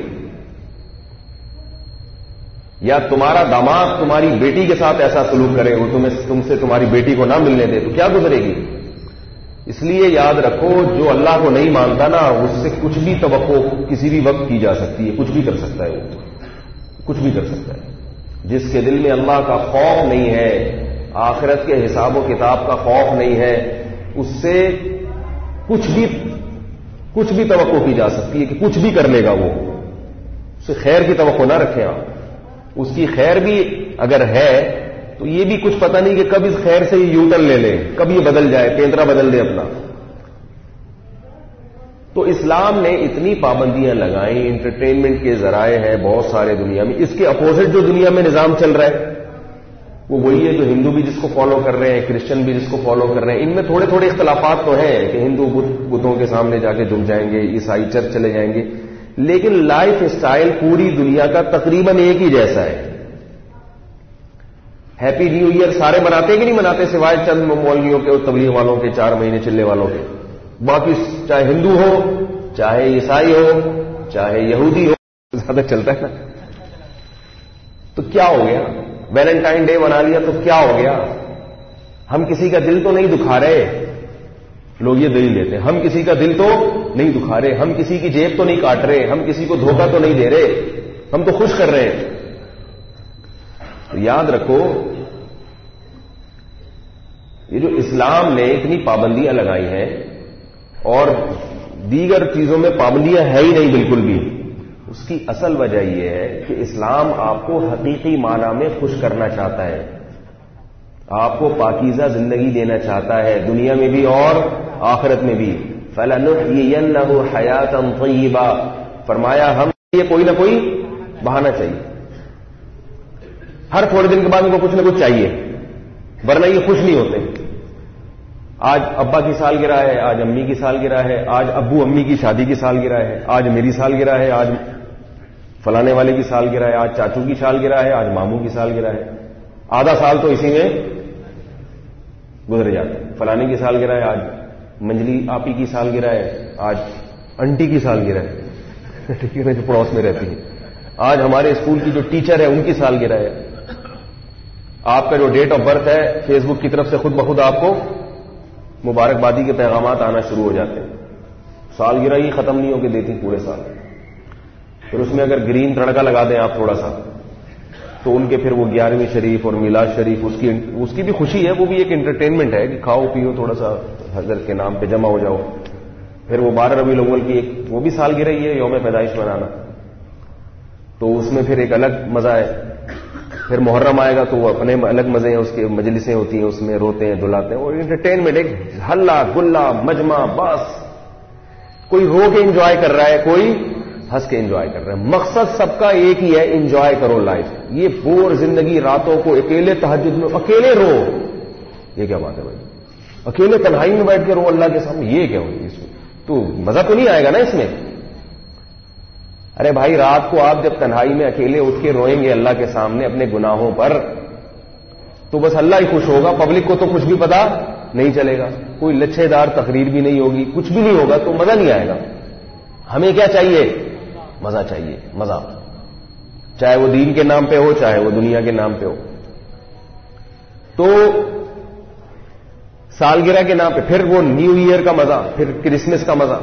S1: یا تمہارا داماد تمہاری بیٹی کے ساتھ ایسا سلوک کرے, وہ تمہیں تم سے تمہاری بیٹی کو نہ ملنے دے, تو کیا گزرے گی؟ اس لیے یاد رکھو, جو اللہ کو نہیں مانتا نا, اس سے کچھ بھی توقع کسی بھی وقت کی جا سکتی ہے. کچھ بھی کر سکتا ہے, وہ کچھ بھی کر سکتا ہے. جس کے دل میں اللہ کا خوف نہیں ہے, آخرت کے حساب و کتاب کا خوف نہیں ہے, اس سے کچھ بھی کچھ بھی توقع کی جا سکتی ہے کہ کچھ بھی کر لے گا. وہ اس سے خیر کی توقع نہ رکھیں آپ. اس کی خیر بھی اگر ہے تو یہ بھی کچھ پتہ نہیں کہ کب اس خیر سے یہ یوٹرن لے لے, کب یہ بدل جائے, کیندرا بدل دے اپنا. تو اسلام نے اتنی پابندیاں لگائیں, انٹرٹینمنٹ کے ذرائع ہیں بہت سارے دنیا میں. اس کے اپوزٹ جو دنیا میں نظام چل رہا ہے وہ وہی ہے جو ہندو بھی جس کو فالو کر رہے ہیں, کرسچن بھی جس کو فالو کر رہے ہیں. ان میں تھوڑے تھوڑے اختلافات تو ہیں کہ ہندو بتوں کے سامنے جا کے جھک جائیں گے, عیسائی چرچ چلے جائیں گے, لیکن لائف اسٹائل پوری دنیا کا تقریباً ایک ہی جیسا ہے. ہیپی نیو ایئر سارے مناتے کہ نہیں مناتے, سوائے چند مولویوں کے اور تبلیغ والوں کے, چار مہینے چلنے والوں کے. باقی چاہے ہندو ہو, چاہے عیسائی ہو, چاہے یہودی ہو, زیادہ چلتا ہے نا. تو کیا ہو گیا؟ ویلنٹائن ڈے منا لیا تو کیا ہو گیا؟ ہم کسی کا دل تو نہیں دکھا رہے. لوگ یہ دلیل دیتے ہیں, ہم کسی کا دل تو نہیں دکھا رہے, ہم کسی کی جیب تو نہیں کاٹ رہے, ہم کسی کو دھوکہ تو نہیں دے رہے, ہم تو خوش کر رہے ہیں. تو یاد رکھو, یہ جو اسلام نے اتنی پابندیاں لگائی ہیں, اور دیگر چیزوں میں پابندیاں ہے ہی نہیں بالکل بھی, اس کی اصل وجہ یہ ہے کہ اسلام آپ کو حقیقی معنی میں خوش کرنا چاہتا ہے, آپ کو پاکیزہ زندگی دینا چاہتا ہے, دنیا میں بھی اور آخرت میں بھی. فَلَنُحْيِيَنَّهُ حَيَاةً طَيِّبَةً, فرمایا ہم یہ کوئی نہ کوئی بہانہ چاہیے. ہر تھوڑے دن کے بعد ان کو کچھ نہ کچھ چاہیے, ورنہ یہ خوش نہیں ہوتے. آج ابا کی سالگرہ ہے, آج امی کی سالگرہ ہے, آج ابو امی کی شادی کی سالگرہ ہے, آج میری سالگرہ ہے, آج فلانے والے کی سالگرہ ہے, آج چاچو کی سالگرہ ہے, آج ماموں کی سالگرہ ہے. آدھا سال تو اسی میں گزر جاتا ہے. فلانے کی سالگرہ ہے, آج منجلی آپی کی سالگرہ ہے, آج انٹی کی سالگرہ ہے جو پڑوس میں رہتی ہے, آج ہمارے اسکول کی جو ٹیچر ہے ان کی سالگرہ ہے. آپ کا جو ڈیٹ آف برتھ ہے, فیس بک کی طرف سے خود بخود آپ کو مبارکبادی کے پیغامات آنا شروع ہو جاتے ہیں. سالگرہ ہی ختم نہیں ہو کے دیتی پورے سال. پھر اس میں اگر گرین تڑکا لگا دیں آپ تھوڑا سا, تو ان کے پھر وہ گیارہویں شریف اور میلاد شریف, اس کی اس کی بھی خوشی ہے, وہ بھی ایک انٹرٹینمنٹ ہے کہ کھاؤ پیو تھوڑا سا, حضرت کے نام پہ جمع ہو جاؤ. پھر وہ بارہ ربیع الاول کی ایک وہ بھی سالگرہ ہی ہے, یوم پیدائش منانا, تو اس میں پھر ایک الگ مزہ ہے. پھر محرم آئے گا تو وہ اپنے الگ مزے ہیں, اس کے مجلسیں ہوتی ہیں, اس میں روتے ہیں دلاتے ہیں, اور انٹرٹینمنٹ ایک ہلہ گلا مجمع, بس کوئی رو کے انجوائے کر رہا ہے, کوئی ہنس کے انجوائے کر رہا ہے. مقصد سب کا ایک ہی ہے, انجوائے کرو لائف. یہ بور زندگی, راتوں کو اکیلے تہجد میں اکیلے رو, یہ کیا بات ہے بھائی؟ اکیلے تنہائی میں بیٹھ کے رو اللہ کے سامنے, یہ کیا ہوگی اس میں؟ تو مزہ تو نہیں آئے گا نا اس میں. ارے بھائی, رات کو آپ جب تنہائی میں اکیلے اٹھ کے روئیں گے اللہ کے سامنے اپنے گناہوں پر, تو بس اللہ ہی خوش ہوگا, پبلک کو تو کچھ بھی پتا نہیں چلے گا, کوئی لچھے دار تقریر بھی نہیں ہوگی, کچھ بھی نہیں ہوگا, تو مزہ نہیں آئے گا. ہمیں کیا چاہیے؟ مزہ چاہیے، مزہ، چاہے وہ دین کے نام پہ ہو چاہے وہ دنیا کے نام پہ ہو. تو سالگرہ کے نام پہ پھر وہ نیو ایئر کا مزہ، پھر کرسمس کا مزہ.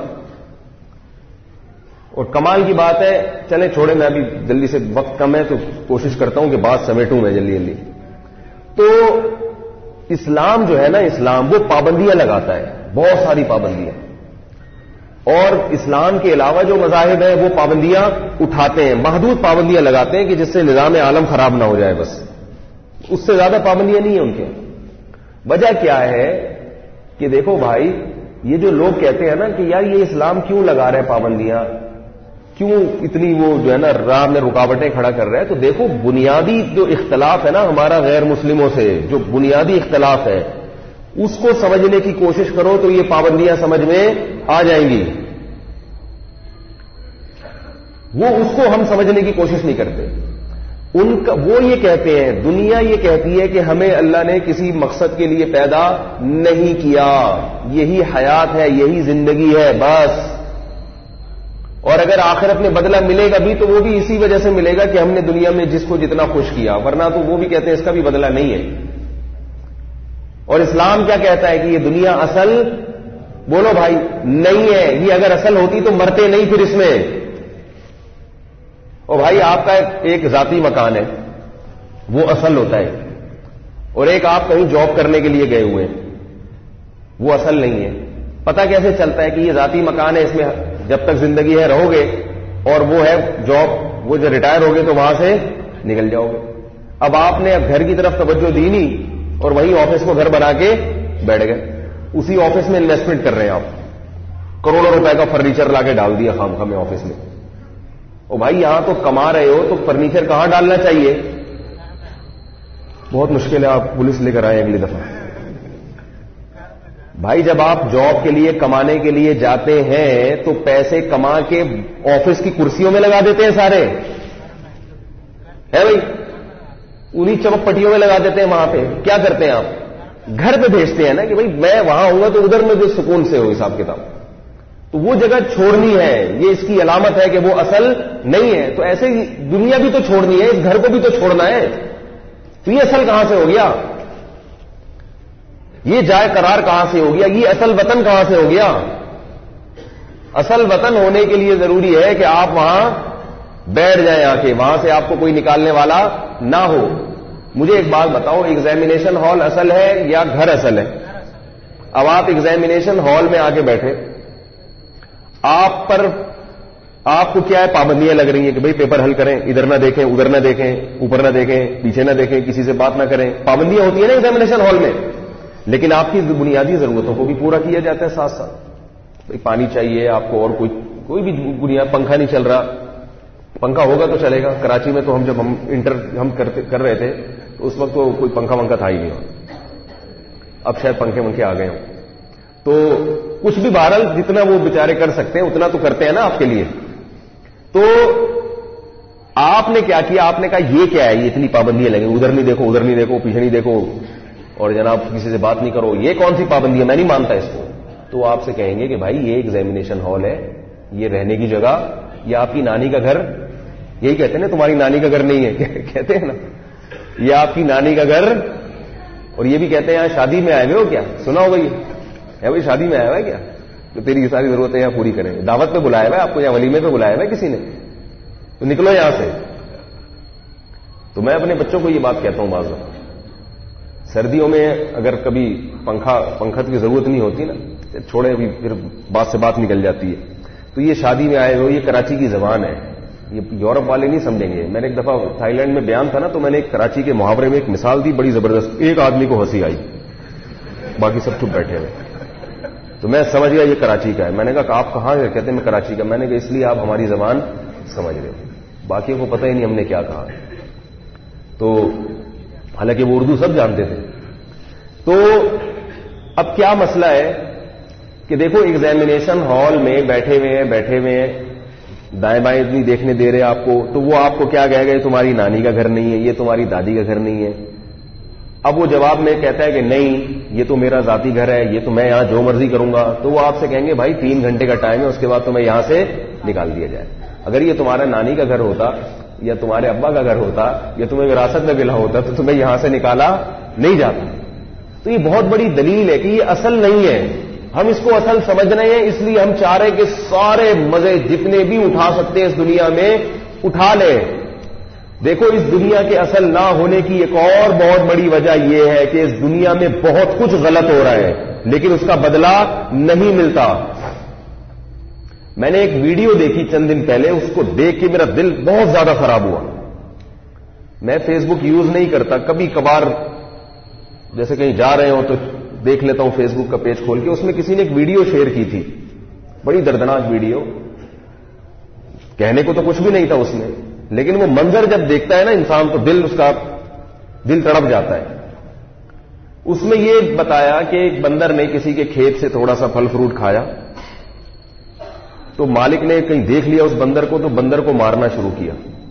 S1: اور کمال کی بات ہے، چلیں چھوڑیں، میں ابھی جلدی سے، وقت کم ہے تو کوشش کرتا ہوں کہ بات سمیٹوں میں جلدی جلدی. تو اسلام جو ہے نا، اسلام وہ پابندیاں لگاتا ہے، بہت ساری پابندیاں، اور اسلام کے علاوہ جو مذاہب ہیں وہ پابندیاں اٹھاتے ہیں، محدود پابندیاں لگاتے ہیں کہ جس سے نظام عالم خراب نہ ہو جائے، بس اس سے زیادہ پابندیاں نہیں ہیں ان کے. وجہ کیا ہے کہ دیکھو بھائی، یہ جو لوگ کہتے ہیں نا کہ یار یہ اسلام کیوں لگا رہے ہیں پابندیاں، کیوں اتنی وہ جو ہے نا راہ میں رکاوٹیں کھڑا کر رہے ہیں، تو دیکھو بنیادی جو اختلاف ہے نا ہمارا غیر مسلموں سے، جو بنیادی اختلاف ہے اس کو سمجھنے کی کوشش کرو تو یہ پابندیاں سمجھ میں آ جائیں گی. وہ اس کو ہم سمجھنے کی کوشش نہیں کرتے. ان کا وہ یہ کہتے ہیں، دنیا یہ کہتی ہے کہ ہمیں اللہ نے کسی مقصد کے لیے پیدا نہیں کیا، یہی حیات ہے، یہی زندگی ہے بس، اور اگر آخرت میں بدلہ ملے گا بھی تو وہ بھی اسی وجہ سے ملے گا کہ ہم نے دنیا میں جس کو جتنا خوش کیا، ورنہ تو وہ بھی کہتے ہیں اس کا بھی بدلہ نہیں ہے. اور اسلام کیا کہتا ہے کہ یہ دنیا اصل، بولو بھائی، نہیں ہے. یہ اگر اصل ہوتی تو مرتے نہیں پھر اس میں. اور بھائی آپ کا ایک ذاتی مکان ہے وہ اصل ہوتا ہے، اور ایک آپ کہیں جاب کرنے کے لیے گئے ہوئے ہیں وہ اصل نہیں ہے. پتہ کیسے چلتا ہے کہ یہ ذاتی مکان ہے، اس میں جب تک زندگی ہے رہو گے، اور وہ ہے جاب، وہ جو ریٹائر ہو گئے تو وہاں سے نکل جاؤ گے. اب آپ نے اب گھر کی طرف توجہ دی نہیں اور وہیں آفس کو گھر بنا کے بیٹھ گئے، اسی آفس میں انویسٹمنٹ کر رہے ہیں آپ، کروڑوں روپے کا فرنیچر لا کے ڈال دیا خام خام آفس میں. او بھائی یہاں تو کما رہے ہو تو فرنیچر کہاں ڈالنا چاہیے؟ بہت مشکل ہے، آپ پولیس لے کر آئے اگلی دفعہ. بھائی جب آپ جاب کے لیے کمانے کے لیے جاتے ہیں تو پیسے کما کے آفس کی کرسیوں میں لگا دیتے ہیں سارے، ہے بھائی، انہیں چمک پٹیوں میں لگا دیتے ہیں. وہاں پہ کیا کرتے ہیں آپ؟ گھر پہ بھیجتے ہیں نا کہ بھائی میں وہاں ہوں گا تو ادھر میں جو سکون سے ہو حساب کتاب، تو وہ جگہ چھوڑنی ہے، یہ اس کی علامت ہے کہ وہ اصل نہیں ہے. تو ایسے ہی دنیا بھی تو چھوڑنی ہے، اس گھر کو بھی تو چھوڑنا ہے. تو یہ اصل کہاں سے ہو گیا؟ یہ جائے قرار کہاں سے ہو گیا؟ یہ اصل وطن کہاں سے ہو گیا؟ اصل وطن ہونے کے لیے ضروری ہے کہ آپ وہاں بیٹھ جائیں آ کے، وہاں سے آپ کو کوئی نکالنے والا نہ ہو. مجھے ایک بات بتاؤ، ایگزامینیشن ہال اصل ہے یا گھر اصل ہے؟ اب آپ ایگزامینیشن ہال میں آ کے بیٹھے، آپ پر آپ کو کیا ہے، پابندیاں لگ رہی ہیں کہ بھئی پیپر حل کریں، ادھر نہ دیکھیں، ادھر نہ دیکھیں، اوپر نہ دیکھیں، پیچھے نہ دیکھیں، کسی سے بات نہ کریں. پابندیاں ہوتی ہیں نا ایگزامینیشن ہال میں، لیکن آپ کی بنیادی ضرورتوں کو بھی پورا کیا جاتا ہے ساتھ ساتھ. بھئی پانی چاہیے آپ کو، اور کوئی کوئی بھی بنیاد، پنکھا نہیں چل رہا، پنکھا ہوگا تو چلے گا. کراچی میں تو ہم جب ہم انٹر ہم کرتے کر رہے تھے تو اس وقت تو کوئی پنکھا ونکھا تھا ہی نہیں، اب شاید پنکھے ونکھے آ گئے ہوں. تو کچھ بھی بہرحال جتنا وہ بیچارے کر سکتے ہیں اتنا تو کرتے ہیں نا آپ کے لیے. تو آپ نے کیا کیا؟ آپ نے کہا یہ کیا ہے، یہ اتنی پابندیاں لگیں، ادھر نہیں دیکھو، ادھر نہیں دیکھو، پیچھے نہیں دیکھو، اور جناب کسی سے بات نہیں کرو. یہ کون سی پابندی ہے؟ میں نہیں مانتا اس کو. تو آپ سے کہیں گے کہ بھائی یہ ایگزامینیشن ہال ہے، یہ رہنے کی جگہ، یہ آپ کی نانی کا گھر. یہی کہتے ہیں نا تمہاری نانی کا گھر نہیں ہے، کہتے ہیں نا یہ آپ کی نانی کا گھر. اور یہ بھی کہتے ہیں یہاں شادی میں آئے ہوئے ہو کیا؟ سنا ہوگا یہ ہے بھائی شادی میں آیا ہوا ہے کیا، تو تیری یہ ساری ضرورتیں یہاں پوری کریں. دعوت پہ بلایا ہوا ہے آپ کو یا ولیمے پہ بلایا ہوا ہے کسی نے، تو نکلو یہاں سے. تو میں اپنے بچوں کو یہ بات کہتا ہوں، بعض سردیوں میں اگر کبھی پنکھا پنکھت کی ضرورت نہیں ہوتی نا، چھوڑے ابھی پھر بات سے بات نکل جاتی ہے. تو یہ شادی میں آئے ہوئے، یہ کراچی کی زبان ہے، یہ یورپ والے نہیں سمجھیں گے. میں نے ایک دفعہ تھائی لینڈ میں بیان تھا نا، تو میں نے ایک کراچی کے محاورے میں ایک مثال دی بڑی زبردست. ایک آدمی کو ہنسی آئی، باقی سب چپ بیٹھے ہوئے. تو میں سمجھ گیا یہ کراچی کا ہے. میں نے کہا آپ کہاں سے؟ کہتے ہیں میں کراچی کا. میں نے کہا اس لیے آپ ہماری زبان سمجھ رہے ہو، باقیوں کو پتہ ہی نہیں ہم نے کیا کہا. تو حالانکہ وہ اردو سب جانتے تھے. تو اب کیا مسئلہ ہے کہ دیکھو ایگزامینیشن ہال میں بیٹھے ہوئے ہیں بیٹھے ہوئے ہیں دائیں بائیں نہیں دیکھنے دے رہے آپ کو. تو وہ آپ کو کیا کہے گا، یہ تمہاری نانی کا گھر نہیں ہے، یہ تمہاری دادی کا گھر نہیں ہے. اب وہ جواب میں کہتا ہے کہ نہیں یہ تو میرا ذاتی گھر ہے, یہ تو میں یہاں جو مرضی کروں گا, تو وہ آپ سے کہیں گے بھائی تین گھنٹے کا ٹائم ہے, اس کے بعد تمہیں یہاں سے نکال دیا جائے. اگر یہ تمہارا نانی کا گھر ہوتا یا تمہارے ابا کا گھر ہوتا یا تمہیں وراثت میں ملا ہوتا تو تمہیں یہاں سے نکالا نہیں جاتا. تو یہ بہت بڑی دلیل ہے کہ یہ اصل نہیں ہے, ہم اس کو اصل سمجھ رہے ہیں, اس لیے ہم چاہ رہے کہ سارے مزے جتنے بھی اٹھا سکتے ہیں اس دنیا میں اٹھا لیں. دیکھو اس دنیا کے اصل نہ ہونے کی ایک اور بہت بڑی وجہ یہ ہے کہ اس دنیا میں بہت کچھ غلط ہو رہا ہے لیکن اس کا بدلہ نہیں ملتا. میں نے ایک ویڈیو دیکھی چند دن پہلے, اس کو دیکھ کے میرا دل بہت زیادہ خراب ہوا. میں فیس بک یوز نہیں کرتا, کبھی کبھار جیسے کہیں جا رہے ہوں تو دیکھ لیتا ہوں فیس بک کا پیج کھول کے. اس میں کسی نے ایک ویڈیو شیئر کی تھی, بڑی دردناک ویڈیو, کہنے کو تو کچھ بھی نہیں تھا اس میں, لیکن وہ منظر جب دیکھتا ہے نا انسان تو دل اس کا دل تڑپ جاتا ہے. اس میں یہ بتایا کہ ایک بندر نے کسی کے کھیت سے تھوڑا سا پھل فروٹ کھایا تو مالک نے کہیں دیکھ لیا اس بندر کو, تو بندر کو مارنا شروع کیا.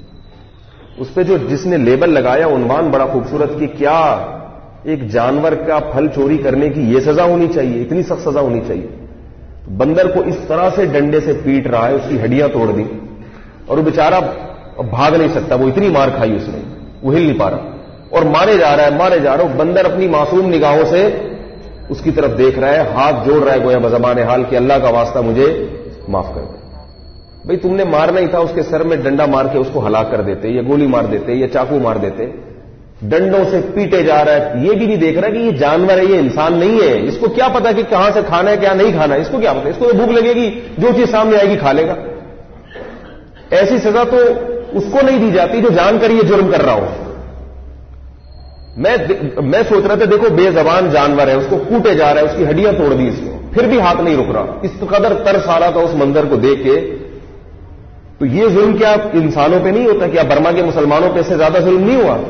S1: اس پہ جو جس نے لیبل لگایا عنوان بڑا خوبصورت کہ کیا ایک جانور کا پھل چوری کرنے کی یہ سزا ہونی چاہیے, اتنی سخت سزا ہونی چاہیے. بندر کو اس طرح سے ڈنڈے سے پیٹ رہا ہے, اس کی ہڈیاں توڑ دی اور وہ بیچارہ بھاگ نہیں سکتا, وہ اتنی مار کھائی اس نے, وہ ہل نہیں پا رہا اور مارے جا رہا ہے مارے جا رہا ہے. بندر اپنی معصوم نگاہوں سے اس کی طرف دیکھ رہا ہے, ہاتھ جوڑ رہا ہے گویا بزبان حال کہ اللہ کا واسطہ مجھے معاف کر دے. بھئی تم نے مارنا ہی تھا, اس کے سر میں ڈنڈا مار کے اس کو ہلاک کر دیتے یا گولی مار دیتے یا چاقو مار دیتے. ڈنڈوں سے پیٹے جا رہا ہے, یہ بھی نہیں دیکھ رہا کہ یہ جانور ہے, یہ انسان نہیں ہے. اس کو کیا پتا کہ کہاں سے کھانا ہے کیا نہیں کھانا ہے, اس کو کیا پتا, اس کو بھوک لگے گی جو چیز سامنے آئے گی کھا لے گا. ایسی سزا تو اس کو نہیں دی جاتی جو جان کر یہ جرم کر رہا ہو. میں میں سوچ رہا تھا دیکھو بے زبان جانور ہے, اس کو کوٹے جا رہا ہے, اس کی ہڈیاں توڑ دی اس کو, پھر بھی ہاتھ نہیں رک رہا. اس قدر ترس آ رہا تھا اس منظر کو دیکھ کے. تو یہ ظلم کیا انسانوں پہ نہیں ہوتا, کیا برما کے مسلمانوں پہ سے زیادہ ظلم نہیں ہوا؟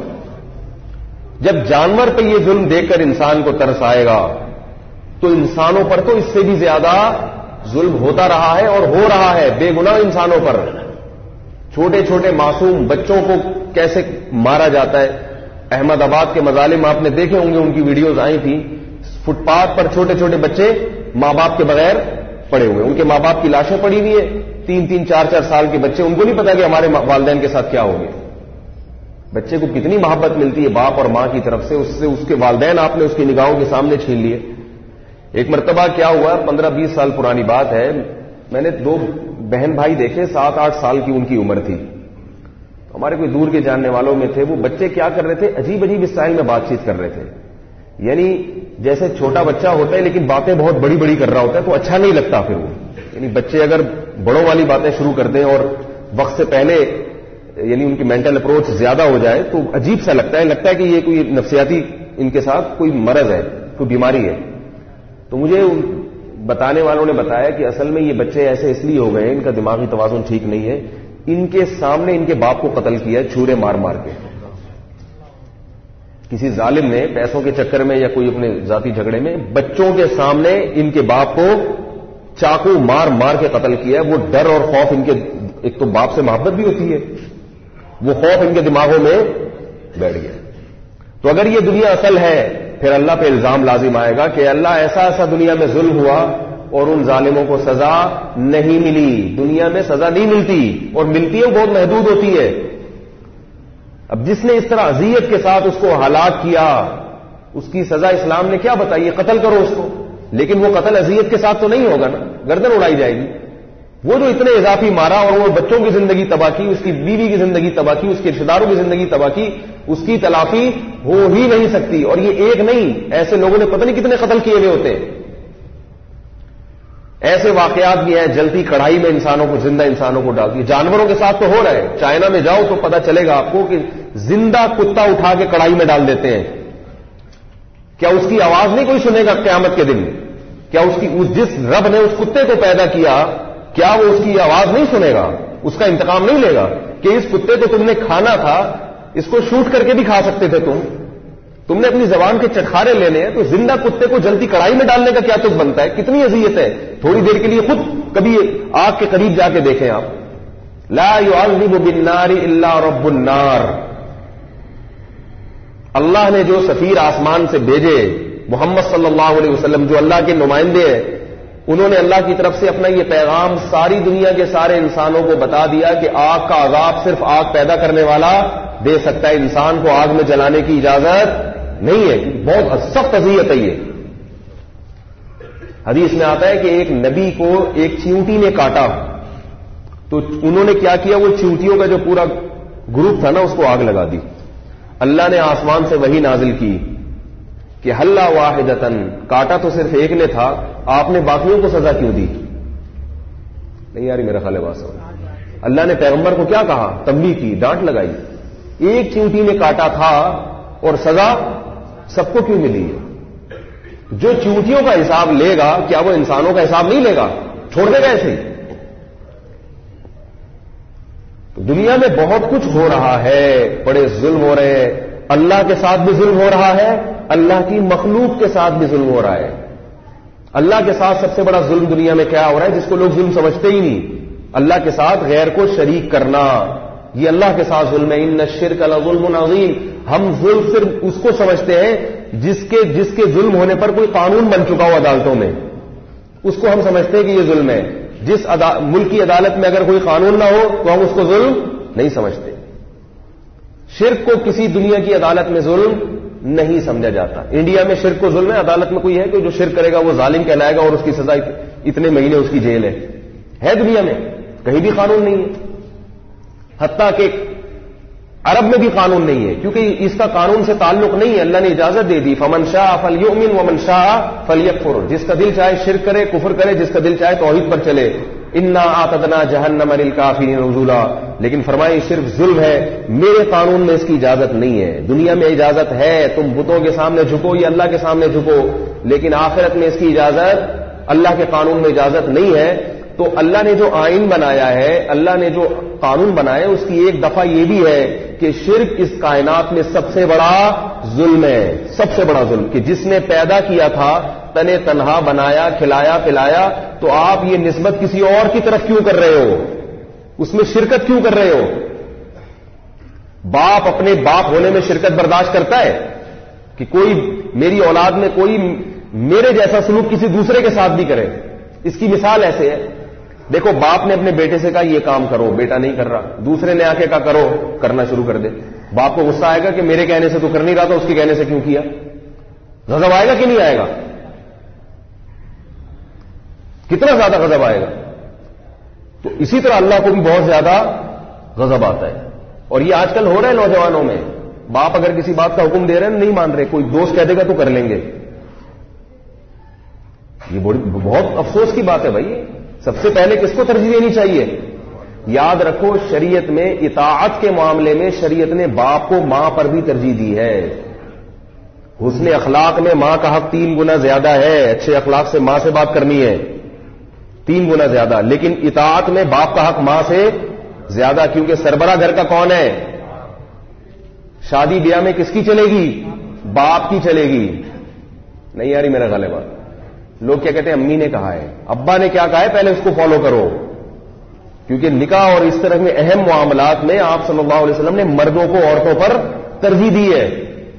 S1: جب جانور پہ یہ ظلم دیکھ کر انسان کو ترس آئے گا تو انسانوں پر تو اس سے بھی زیادہ ظلم ہوتا رہا ہے اور ہو رہا ہے بے گناہ انسانوں پر. چھوٹے چھوٹے معصوم بچوں کو کیسے مارا جاتا ہے. احمد آباد کے مظالم آپ نے دیکھے ہوں گے, ان کی ویڈیوز آئی تھیں. فٹ پاتھ پر چھوٹے چھوٹے بچے ماں باپ کے بغیر پڑے ہوئے, ان کے ماں باپ کی لاشیں پڑی ہوئی ہیں, تین تین چار چار سال کے بچے, ان کو نہیں پتا کہ ہمارے والدین کے ساتھ کیا ہو گیا. بچے کو کتنی محبت ملتی ہے باپ اور ماں کی طرف سے, اس سے اس کے والدین آپ نے اس کی نگاہوں کے سامنے چھین لیے. ایک مرتبہ کیا ہوا, پندرہ بیس سال پرانی بات ہے, میں نے دو بہن بھائی دیکھے, سات آٹھ سال کی ان کی عمر تھی. ہمارے کوئی دور کے جاننے والوں میں تھے. وہ بچے کیا کر رہے تھے, عجیب عجیب اسٹائل میں بات چیت کر رہے تھے. یعنی جیسے چھوٹا بچہ ہوتا ہے لیکن باتیں بہت بڑی بڑی کر رہا ہوتا ہے تو اچھا نہیں لگتا. پھر وہ یعنی بچے اگر بڑوں والی باتیں شروع کر دیں اور وقت سے پہلے یعنی ان کی مینٹل اپروچ زیادہ ہو جائے تو عجیب سا لگتا ہے, لگتا ہے کہ یہ کوئی نفسیاتی ان کے ساتھ کوئی مرض ہے, کوئی بیماری ہے. تو مجھے بتانے والوں نے بتایا کہ اصل میں یہ بچے ایسے اس لیے ہو گئے, ان کا دماغی توازن ٹھیک نہیں ہے. ان کے سامنے ان کے باپ کو قتل کیا ہے چھورے مار مار کے. کسی ظالم نے پیسوں کے چکر میں یا کوئی اپنے ذاتی جھگڑے میں بچوں کے سامنے ان کے باپ کو چاقو مار مار کے قتل کیا ہے. وہ ڈر اور خوف ان کے, ایک تو باپ سے محبت بھی ہوتی ہے, وہ خوف ان کے دماغوں میں بیٹھ گیا. تو اگر یہ دنیا اصل ہے پھر اللہ پہ الزام لازم آئے گا کہ اللہ ایسا ایسا دنیا میں ظلم ہوا اور ان ظالموں کو سزا نہیں ملی. دنیا میں سزا نہیں ملتی, اور ملتی ہے وہ بہت محدود ہوتی ہے. اب جس نے اس طرح اذیت کے ساتھ اس کو ہلاک کیا, اس کی سزا اسلام نے کیا بتائی, قتل کرو اس کو. لیکن وہ قتل اذیت کے ساتھ تو نہیں ہوگا نا, گردن اڑائی جائے گی. وہ جو اتنے اضافی مارا اور وہ بچوں کی زندگی تباہ کی, اس کی بیوی کی زندگی تباہ کی, اس کے رشتے داروں کی زندگی تباہ کی, اس کی تلافی ہو ہی نہیں سکتی. اور یہ ایک نہیں, ایسے لوگوں نے پتہ نہیں کتنے قتل کیے ہوئے ہوتے ہیں. ایسے واقعات بھی ہیں, جلتی کڑھائی میں انسانوں کو, زندہ انسانوں کو ڈالتی ہے. جانوروں کے ساتھ تو ہو رہا ہے. چائنا میں جاؤ تو پتہ چلے گا آپ کو کہ زندہ کتا اٹھا کے کڑھائی میں ڈال دیتے ہیں. کیا اس کی آواز نہیں کوئی سنے گا قیامت کے دن؟ کیا اس کی اس جس رب نے اس کتے کو پیدا کیا, کیا وہ اس کی آواز نہیں سنے گا, اس کا انتقام نہیں لے گا کہ اس کتے کو تم نے کھانا تھا, اس کو شوٹ کر کے بھی کھا سکتے تھے تم, تم نے اپنی زبان کے چٹخارے لینے ہیں, تو زندہ کتے کو جلتی کڑھائی میں ڈالنے کا کیا تک بنتا ہے؟ کتنی اذیت ہے. تھوڑی دیر کے لیے خود کبھی آگ کے قریب جا کے دیکھیں آپ. لا يعذب بالنار الا رب النار. اللہ نے جو سفیر آسمان سے بھیجے محمد صلی اللہ علیہ وسلم جو اللہ کے نمائندے ہیں، انہوں نے اللہ کی طرف سے اپنا یہ پیغام ساری دنیا کے سارے انسانوں کو بتا دیا کہ آگ کا عذاب صرف آگ پیدا کرنے والا دے سکتا ہے، انسان کو آگ میں جلانے کی اجازت نہیں ہے. بہت سخت اذیت ہے یہ. حدیث میں آتا ہے کہ ایک نبی کو ایک چیونٹی نے کاٹا تو انہوں نے کیا کیا، وہ چیونٹیوں کا جو پورا گروپ تھا نا اس کو آگ لگا دی. اللہ نے آسمان سے وحی نازل کی کہ حلّا واحدتن، کاٹا تو صرف ایک نے تھا، آپ نے باقیوں کو سزا کیوں دی؟ نہیں یاری میرا خیال ہے بات سمجھ. اللہ نے پیغمبر کو کیا کہا؟ تنبیہ کی، ڈانٹ لگائی. ایک چیونٹی نے کاٹا تھا اور سزا سب کو کیوں ملی ہے؟ جو چیونٹیوں کا حساب لے گا کیا وہ انسانوں کا حساب نہیں لے گا؟ چھوڑ دے گا ایسے ہی؟ تو دنیا میں بہت کچھ ہو رہا ہے، بڑے ظلم ہو رہے ہیں. اللہ کے ساتھ بھی ظلم ہو رہا ہے، اللہ کی مخلوق کے ساتھ بھی ظلم ہو رہا ہے. اللہ کے ساتھ سب سے بڑا ظلم دنیا میں کیا ہو رہا ہے جس کو لوگ ظلم سمجھتے ہی نہیں؟ اللہ کے ساتھ غیر کو شریک کرنا، یہ اللہ کے ساتھ ظلم ہے. ان الشرک لظلم عظیم. ہم ظلم صرف اس کو سمجھتے ہیں جس کے جس کے ظلم ہونے پر کوئی قانون بن چکا ہو عدالتوں میں، اس کو ہم سمجھتے ہیں کہ یہ ظلم ہے. جس ملک کی عدالت میں اگر کوئی قانون نہ ہو تو ہم اس کو ظلم نہیں سمجھتے. شرک کو کسی دنیا کی عدالت میں ظلم نہیں سمجھا جاتا. انڈیا میں شرک کو ظلم ہے، عدالت میں کوئی ہے کہ جو شرک کرے گا وہ ظالم کہلائے گا اور اس کی سزا اتنے مہینے اس کی جیل ہے. ہے دنیا میں کہیں بھی قانون نہیں ہے. حتیٰ کہ عرب میں بھی قانون نہیں ہے کیونکہ اس کا قانون سے تعلق نہیں ہے. اللہ نے اجازت دے دی فمن شاء فلیؤمن ومن شاء فلیکفر. جس کا دل چاہے شرک کرے کفر کرے، جس کا دل چاہے توحید پر چلے. انا اعتدنا جہنم للکافرین نزلا. لیکن فرمائے صرف ظلم ہے، میرے قانون میں اس کی اجازت نہیں ہے. دنیا میں اجازت ہے، تم بتوں کے سامنے جھکو یا اللہ کے سامنے جھکو، لیکن آخرت میں اس کی اجازت اللہ کے قانون میں اجازت نہیں ہے. تو اللہ نے جو آئین بنایا ہے، اللہ نے جو قانون بنایا ہے، اس کی ایک دفعہ یہ بھی ہے کہ شرک اس کائنات میں سب سے بڑا ظلم ہے. سب سے بڑا ظلم کہ جس نے پیدا کیا تھا، تنے تنہا بنایا، کھلایا پلایا، تو آپ یہ نسبت کسی اور کی طرف کیوں کر رہے ہو؟ اس میں شرکت کیوں کر رہے ہو؟ باپ اپنے باپ ہونے میں شرکت برداشت کرتا ہے کہ کوئی میری اولاد میں کوئی میرے جیسا سلوک کسی دوسرے کے ساتھ بھی کرے؟ اس کی مثال ایسے ہے، دیکھو باپ نے اپنے بیٹے سے کہا یہ کام کرو، بیٹا نہیں کر رہا، دوسرے نے آ کے کہا کرو، کرنا شروع کر دے. باپ کو غصہ آئے گا کہ میرے کہنے سے تو کر نہیں رہا تھا، اس کے کہنے سے کیوں کیا؟ غضب آئے گا کہ نہیں آئے گا؟ کتنا زیادہ غضب آئے گا. تو اسی طرح اللہ کو بھی بہت زیادہ غضب آتا ہے. اور یہ آج کل ہو رہا ہے نوجوانوں میں. باپ اگر کسی بات کا حکم دے رہے ہیں نہیں مان رہے، کوئی دوست کہہ دے گا تو کر لیں گے. یہ بہت افسوس کی بات ہے بھائی. سب سے پہلے کس کو ترجیح دینی چاہیے؟ یاد رکھو شریعت میں اطاعت کے معاملے میں شریعت نے باپ کو ماں پر بھی ترجیح دی ہے. حسن اخلاق میں ماں کا حق تین گنا زیادہ ہے. اچھے اخلاق سے ماں سے بات کرنی ہے تین گنا زیادہ، لیکن اطاعت میں باپ کا حق ماں سے زیادہ، کیونکہ سربراہ گھر کا کون ہے؟ شادی بیاہ میں کس کی چلے گی؟ باپ کی چلے گی. نہیں یاری میرا غلط بات. لوگ کیا کہتے ہیں امی نے کہا ہے، ابا نے کیا کہا ہے، پہلے اس کو فالو کرو. کیونکہ نکاح اور اس طرح میں اہم معاملات میں آپ صلی اللہ علیہ وسلم نے مردوں کو عورتوں پر ترجیح دی ہے.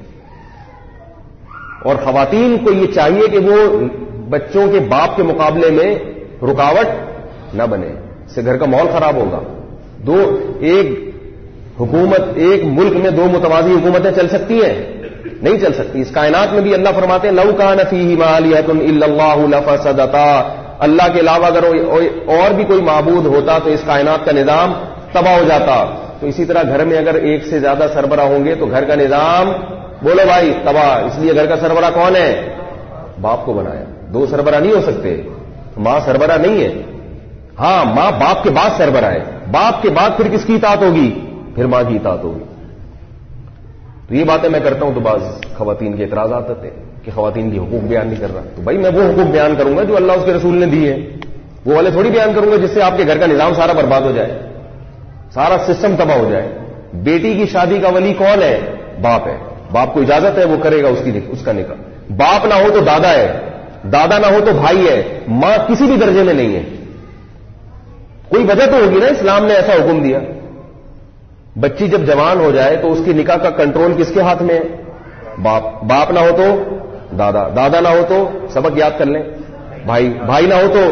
S1: اور خواتین کو یہ چاہیے کہ وہ بچوں کے باپ کے مقابلے میں رکاوٹ نہ بنے، اس سے گھر کا ماحول خراب ہوگا. دو ایک حکومت ایک ملک میں دو متوازی حکومتیں چل سکتی ہیں؟ نہیں چل سکتی. اس کائنات میں بھی اللہ فرماتے ہیں لو کان فیہما آلیۃ الا اللہ لفسدتا. اللہ کے علاوہ اگر اور بھی کوئی معبود ہوتا تو اس کائنات کا نظام تباہ ہو جاتا. تو اسی طرح گھر میں اگر ایک سے زیادہ سربراہ ہوں گے تو گھر کا نظام بولو بھائی تباہ. اس لیے گھر کا سربراہ کون ہے؟ باپ کو بنایا. دو سربراہ نہیں ہو سکتے. ماں سربراہ نہیں ہے. ہاں ماں باپ کے بعد سربراہ ہے. باپ کے بعد پھر کس کی اطاعت ہوگی؟ پھر ماں کی اطاعت ہوگی. تو یہ باتیں میں کرتا ہوں تو بعض خواتین کے اعتراضات آتے ہیں کہ خواتین کی حقوق بیان نہیں کر رہا. تو بھائی میں وہ حقوق بیان کروں گا جو اللہ اس کے رسول نے دی ہے. وہ والے تھوڑی بیان کروں گا جس سے آپ کے گھر کا نظام سارا برباد ہو جائے، سارا سسٹم تباہ ہو جائے. بیٹی کی شادی کا ولی کون ہے؟ باپ ہے. باپ کو اجازت ہے وہ کرے گا اس کی اس کا نکاح. باپ نہ ہو تو دادا ہے، دادا نہ ہو تو بھائی ہے، ماں کسی بھی درجے میں نہیں ہے. کوئی وجہ تو ہوگی نا اسلام نے ایسا حکم دیا. بچی جب جوان ہو جائے تو اس کی نکاح کا کنٹرول کس کے ہاتھ میں ہے؟ باپ، باپ نہ ہو تو دادا، دادا نہ ہو تو سبق یاد کر لیں بھائی، بھائی نہ ہو تو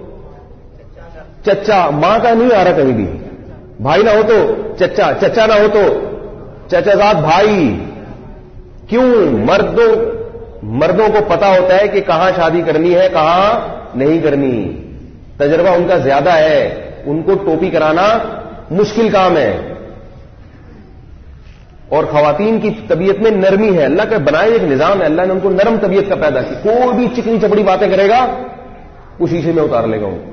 S1: چچا، ماں کا نہیں آ رہا کبھی بھی، بھائی نہ ہو تو چچا، چچا نہ ہو تو چچا زاد بھائی. کیوں؟ مردوں مردوں کو پتا ہوتا ہے کہ کہاں شادی کرنی ہے کہاں نہیں کرنی، تجربہ ان کا زیادہ ہے، ان کو ٹوپی کرانا مشکل کام ہے. اور خواتین کی طبیعت میں نرمی ہے، اللہ کا بنائے ایک نظام ہے، اللہ نے ان کو نرم طبیعت کا پیدا کی. کوئی بھی چکنی چپڑی باتیں کرے گا وہ شیشے میں اتار لے گا ان کو.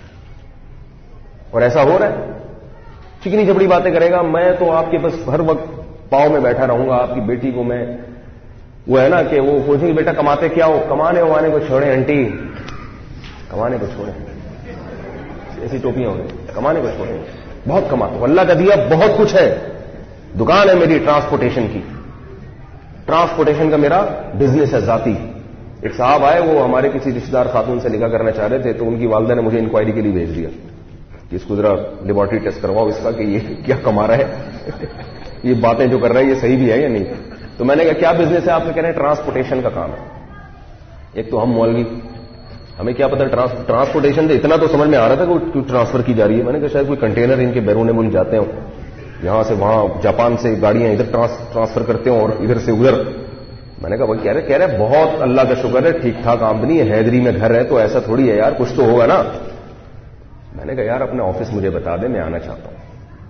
S1: اور ایسا ہو رہا ہے، چکنی چپڑی باتیں کرے گا، میں تو آپ کے بس ہر وقت پاؤں میں بیٹھا رہوں گا. آپ کی بیٹی کو میں وہ ہے نا کہ وہ پوچھیں گے بیٹا کماتے کیا ہو؟ کمانے ومانے کو چھوڑیں آنٹی، کمانے کو چھوڑیں، ایسی ٹوپیاں ہو گئی، کمانے کو چھوڑیں، بہت کماتے ہو، اللہ کا دیا بہت کچھ ہے. دکان ہے میری ٹرانسپورٹیشن کی، ٹرانسپورٹیشن کا میرا بزنس ہے ذاتی. ایک صاحب آئے، وہ ہمارے کسی رشتے دار خاتون سے نکاح کرنا چاہ رہے تھے، تو ان کی والدہ نے مجھے انکوائری کے لیے بھیج دیا کہ اس کو ذرا لیبارٹری ٹیسٹ کرواؤ اس کا کہ یہ کیا کما رہا ہے یہ باتیں جو کر رہا ہے یہ صحیح بھی ہے یا نہیں. تو میں نے کہا کیا بزنس ہے آپ نے؟ کہہ رہے ہیں ٹرانسپورٹیشن کا کام ہے. ایک تو ہم مولوی، ہمیں کیا پتا ٹرانسپورٹیشن سے اتنا تو سمجھ میں آ رہا تھا کہ ٹرانسفر کی جا رہی ہے. میں نے کہا شاید کوئی کنٹینر ان کے بیرون ملک جاتے ہوں، یہاں سے وہاں جاپان سے گاڑیاں ادھر ٹرانسفر کرتے ہوں اور ادھر سے ادھر. میں نے کہا بھائی کہہ رہے کہہ رہے بہت اللہ کا شکر ہے ٹھیک ٹھاک آمدنی ہے، حیدری میں گھر ہے تو ایسا تھوڑی ہے یار، کچھ تو ہوگا نا. میں نے کہا یار اپنا آفس مجھے بتا دیں، میں آنا چاہتا ہوں.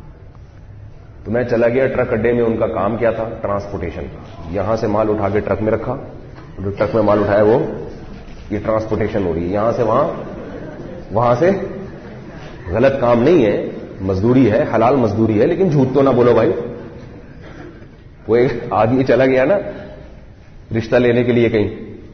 S1: تو میں چلا گیا ٹرک اڈے میں. ان کا کام کیا تھا؟ ٹرانسپورٹیشن کا. یہاں سے مال اٹھا کے ٹرک میں رکھا، جو ٹرک میں مال اٹھایا وہ یہ ٹرانسپورٹیشن ہو رہی ہے. یہاں سے وہاں، وہاں سے. غلط کام نہیں ہے، مزدوری ہے، حلال مزدوری ہے، لیکن جھوٹ تو نہ بولو بھائی. وہ ایک آدمی چلا گیا نا رشتہ لینے کے لیے کہیں،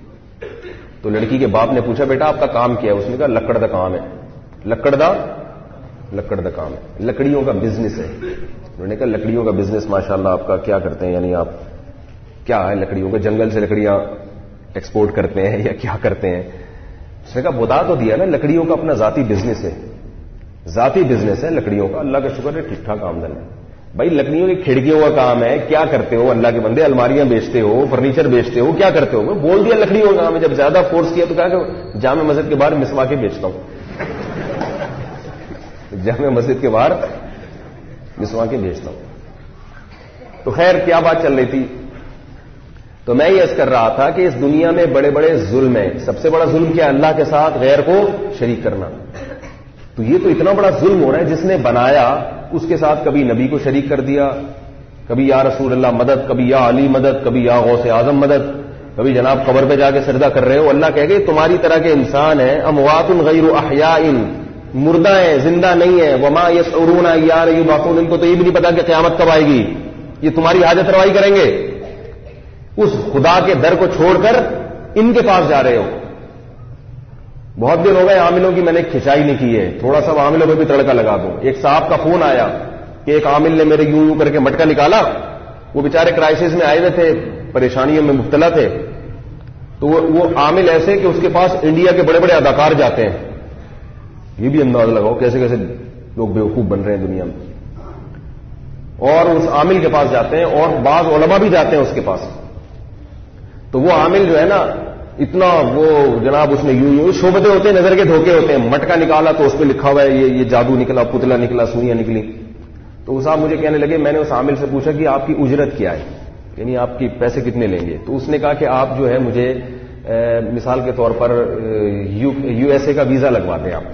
S1: تو لڑکی کے باپ نے پوچھا بیٹا آپ کا کام کیا ہے؟ اس نے کہا لکڑ دا کام ہے. لکڑ دا لکڑ دا کام ہے، لکڑیوں کا بزنس ہے. انہوں نے کہا لکڑیوں کا بزنس ماشاءاللہ آپ کا کیا کرتے ہیں؟ یعنی آپ کیا ہے لکڑیوں کا؟ جنگل سے لکڑیاں ایکسپورٹ کرتے ہیں یا کیا کرتے ہیں؟ اس نے کہا بتا تو دیا نا، لکڑیوں کا اپنا ذاتی بزنس ہے، ذاتی بزنس ہے لکڑیوں کا. اللہ کا شکر ہے ٹھیک ٹھاک آمدن ہے. بھائی لکڑیوں کی کھڑکیوں کا کام ہے، کیا کرتے ہو اللہ کے بندے؟ الماریاں بیچتے ہو، فرنیچر بیچتے ہو، کیا کرتے ہو؟ میں بول دیا لکڑیوں کا کام ہے. جب زیادہ فورس کیا تو کہا کہ جامع مسجد کے باہر مسواکیں بیچتا ہوں. جامع مسجد کے باہر مسواکیں بیچتا ہوں. تو خیر کیا بات چل رہی تھی؟ تو میں یہ عرض کر رہا تھا کہ اس دنیا میں بڑے بڑے ظلم ہیں. سب سے بڑا ظلم کیا؟ اللہ کے ساتھ غیر کو شریک کرنا. تو یہ تو اتنا بڑا ظلم ہو رہا ہے، جس نے بنایا اس کے ساتھ کبھی نبی کو شریک کر دیا، کبھی یا رسول اللہ مدد، کبھی یا علی مدد، کبھی یا غوث اعظم مدد، کبھی جناب قبر پہ جا کے سجدہ کر رہے ہو. اللہ کہے گا تمہاری طرح کے انسان ہیں، اموات غیر احیاء، مردہ ہیں، زندہ نہیں ہیں. وما یشعرون ایان یبعثون، ان کو تو یہ بھی نہیں پتا کہ قیامت کب آئے گی. یہ تمہاری حاجت روائی کریں گے. اس خدا کے در کو چھوڑ کر ان کے پاس جا رہے ہو. بہت دن ہو گئے عاملوں کی میں نے کھچائی نہیں کی ہے، تھوڑا سا عاملوں پہ بھی تڑکا لگا دو. ایک صاحب کا فون آیا کہ ایک عامل نے میرے یوں یوں کر کے مٹکا نکالا. وہ بیچارے کرائسس میں آئے ہوئے تھے، پریشانیوں میں مبتلا تھے. تو وہ عامل ایسے کہ اس کے پاس انڈیا کے بڑے بڑے اداکار جاتے ہیں. یہ بھی انداز لگاؤ کیسے کیسے لوگ بیوقوف بن رہے ہیں دنیا میں. اور اس عامل کے پاس جاتے ہیں، اور بعض علماء بھی جاتے ہیں اس کے پاس. تو وہ عامل جو ہے نا اتنا وہ جناب اس نے یوں یوں شعبتیں ہوتے ہیں، نظر کے دھوکے ہوتے ہیں. مٹکا نکالا تو اس پہ لکھا ہوا ہے یہ یہ جادو نکلا، پتلا نکلا، سوئیاں نکلی. تو وہ صاحب مجھے کہنے لگے، میں نے اس عامل سے پوچھا کہ آپ کی اجرت کیا ہے، یعنی آپ کی پیسے کتنے لیں گے؟ تو اس نے کہا کہ آپ جو ہے مجھے مثال کے طور پر یو ایس اے کا ویزا لگوا دیں. آپ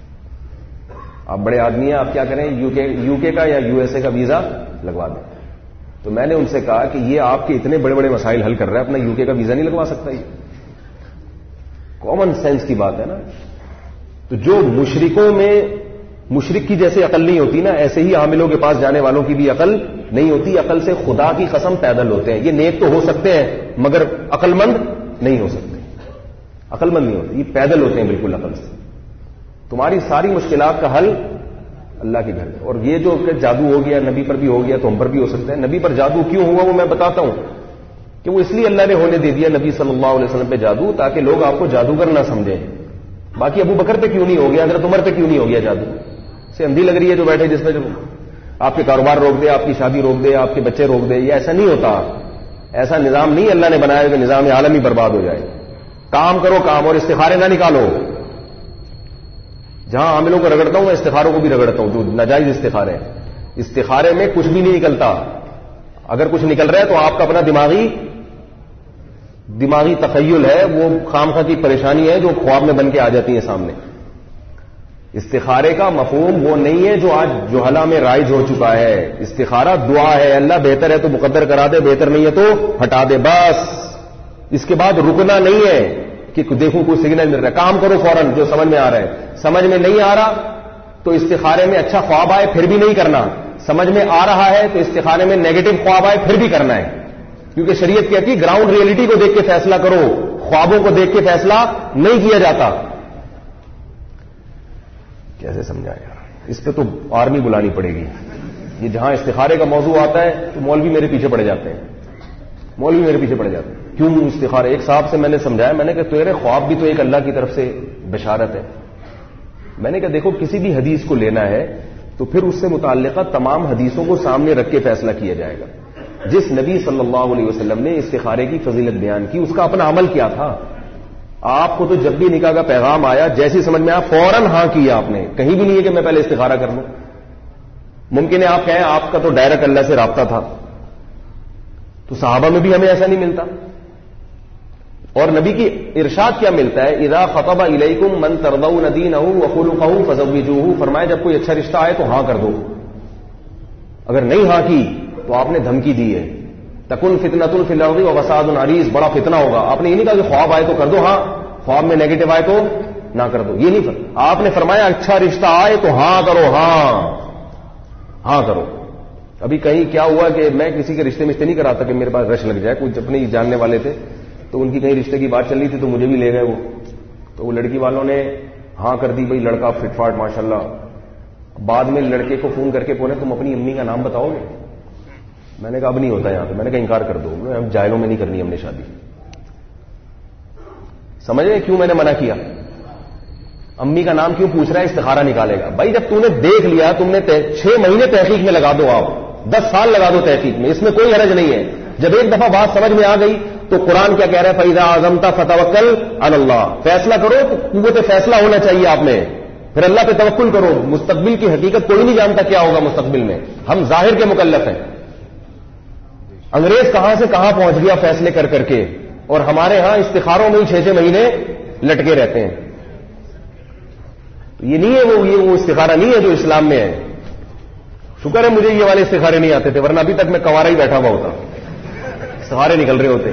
S1: آپ بڑے آدمی ہیں، آپ کیا کریں، یو کے یو کے کا یا یو ایس اے کا ویزا لگوا دیں. تو میں نے ان سے کہا کہ یہ آپ کے اتنے بڑے بڑے مسائل حل کر رہا ہے، اپنا یو کے کا ویزا نہیں لگوا سکتا؟ یہ کامن سینس کی بات ہے نا. تو جو مشرکوں میں مشرک کی جیسے عقل نہیں ہوتی نا، ایسے ہی عاملوں کے پاس جانے والوں کی بھی عقل نہیں ہوتی. عقل سے خدا کی قسم پیدل ہوتے ہیں. یہ نیک تو ہو سکتے ہیں مگر عقل مند نہیں ہو سکتے. عقل مند نہیں ہوتے، یہ پیدل ہوتے ہیں بالکل عقل سے. تمہاری ساری مشکلات کا حل اللہ کے گھر میں. اور یہ جو کہ جادو ہو گیا نبی پر بھی ہو گیا تو ہم پر بھی ہو سکتا ہے. نبی پر جادو کیوں ہوا وہ میں بتاتا ہوں کہ وہ اس لیے اللہ نے ہونے دے دیا نبی صلی اللہ علیہ وسلم پہ جادو، تاکہ لوگ آپ کو جادوگر نہ سمجھیں. باقی ابو بکر پہ کیوں نہیں ہو گیا، حضرت عمر پہ کیوں نہیں ہو گیا جادو؟ سے اندھی لگ رہی ہے جو بیٹھے جس میں جو آپ کے کاروبار روک دے، آپ کی شادی روک دے، آپ کے بچے روک دے. یہ ایسا نہیں ہوتا. ایسا نظام نہیں اللہ نے بنایا کہ نظام عالم ہی برباد ہو جائے. کام کرو کام اور استخارے نہ نکالو. جہاں عاملوں کو رگڑتا ہوں میں استخاروں کو بھی رگڑتا ہوں, جو ناجائز استخارے ہیں. استخارے میں کچھ بھی نہیں نکلتا. اگر کچھ نکل رہا ہے تو آپ کا اپنا دماغی دماغی تخیل ہے, وہ خامخواہ کی پریشانی ہے جو خواب میں بن کے آ جاتی ہے سامنے. استخارے کا مفہوم وہ نہیں ہے جو آج جہلا میں رائج ہو چکا ہے. استخارہ دعا ہے, اللہ بہتر ہے تو مقدر کرا دے, بہتر نہیں ہے تو ہٹا دے, بس. اس کے بعد رکنا نہیں ہے کہ دیکھو کوئی سگنل مل رہا ہے, کام کرو فوراً جو سمجھ میں آ رہا ہے. سمجھ میں نہیں آ رہا تو استخارے میں اچھا خواب آئے پھر بھی نہیں کرنا. سمجھ میں آ رہا ہے تو استخارے میں نیگیٹو خواب آئے پھر بھی کرنا ہے, کیونکہ شریعت کہتی ہے گراؤنڈ ریئلٹی کو دیکھ کے فیصلہ کرو, خوابوں کو دیکھ کے فیصلہ نہیں کیا جاتا. کیسے سمجھایا؟ اس پہ تو آرمی بلانی پڑے گی. یہ جہاں استخارے کا موضوع آتا ہے تو مولوی میرے پیچھے پڑ جاتے ہیں, مولوی میرے پیچھے پڑ جاتے ہیں. کیوں استخارے؟ ایک صاحب سے میں نے سمجھایا, میں نے کہا تیرے خواب بھی تو ایک اللہ کی طرف سے بشارت ہے. میں نے کہا دیکھو کسی بھی حدیث کو لینا ہے تو پھر اس سے متعلقہ تمام حدیثوں کو سامنے رکھ کے فیصلہ کیا جائے گا. جس نبی صلی اللہ علیہ وسلم نے استخارے کی فضیلت بیان کی اس کا اپنا عمل کیا تھا. آپ کو تو جب بھی نکاح کا پیغام آیا جیسی سمجھ میں آیا فوراً ہاں کیا آپ نے, کہیں بھی نہیں ہے کہ میں پہلے استخارہ کر لوں. ممکن ہے آپ کہیں آپ کا تو ڈائریکٹ اللہ سے رابطہ تھا, تو صحابہ میں بھی ہمیں ایسا نہیں ملتا. اور نبی کی ارشاد کیا ملتا ہے, اذا خطب الیکم من ترضون دینہ وخلقہ فزوجوہ, فرمایا جب کوئی اچھا رشتہ آئے تو ہاں کر دو. اگر نہیں ہاں کی تو آپ نے دھمکی دی ہے, تکن فتنۃ فی الارض وفساد عریض, بڑا فتنہ ہوگا. آپ نے یہ نہیں کہا کہ خواب آئے تو کر دو ہاں, خواب میں نیگیٹو آئے تو نہ کر دو, یہ نہیں فرق. آپ نے فرمایا اچھا رشتہ آئے تو ہاں کرو, ہاں ہاں کرو. ابھی کہیں کیا ہوا کہ میں کسی کے رشتے میں اس نہیں کراتا کہ میرے پاس رش لگ جائے. کچھ اپنے جاننے والے تھے تو ان کی کہیں رشتے کی بات چل رہی تھی تو مجھے بھی لے گئے وہ, تو وہ لڑکی والوں نے ہاں کر دی. بھائی لڑکا فٹ فاٹ ماشاء اللہ. بعد میں لڑکے کو فون کر کے بولے تم اپنی امی کا نام بتاؤ گے. میں نے کہا اب نہیں ہوتا یہاں پہ. میں نے کہا انکار کر دو, ہم جاہلوں میں نہیں کرنی ہم نے شادی. سمجھ رہے کیوں میں نے منع کیا؟ امی کا نام کیوں پوچھ رہا ہے؟ استخارہ نکالے گا. بھائی جب تم نے دیکھ لیا, تم نے چھ مہینے تحقیق میں لگا دو, آپ دس سال لگا دو تحقیق میں, اس میں کوئی حرج نہیں ہے. جب ایک دفعہ بات سمجھ میں آ گئی تو قرآن کیا کہہ رہا ہے, فَإِذَا عَزَمْتَ فَتَوَكَّلْ عَلَى اللَّهِ, فیصلہ کرو تو قوت فیصلہ ہونا چاہیے آپ میں, پھر اللہ پہ توکل کرو. مستقبل کی حقیقت کوئی نہیں جانتا کیا ہوگا مستقبل میں, ہم ظاہر کے مکلف ہیں. انگریز کہاں سے کہاں پہنچ گیا فیصلے کر کر کے, اور ہمارے ہاں استخاروں میں ہی چھ چھ مہینے لٹکے رہتے ہیں. یہ نہیں ہے وہ یہ وہ استخارہ نہیں ہے جو اسلام میں ہے. شکر ہے مجھے یہ والے استخارے نہیں آتے تھے, ورنہ ابھی تک میں کوارا ہی بیٹھا ہوا ہوتا. استخارے نکل رہے ہوتے.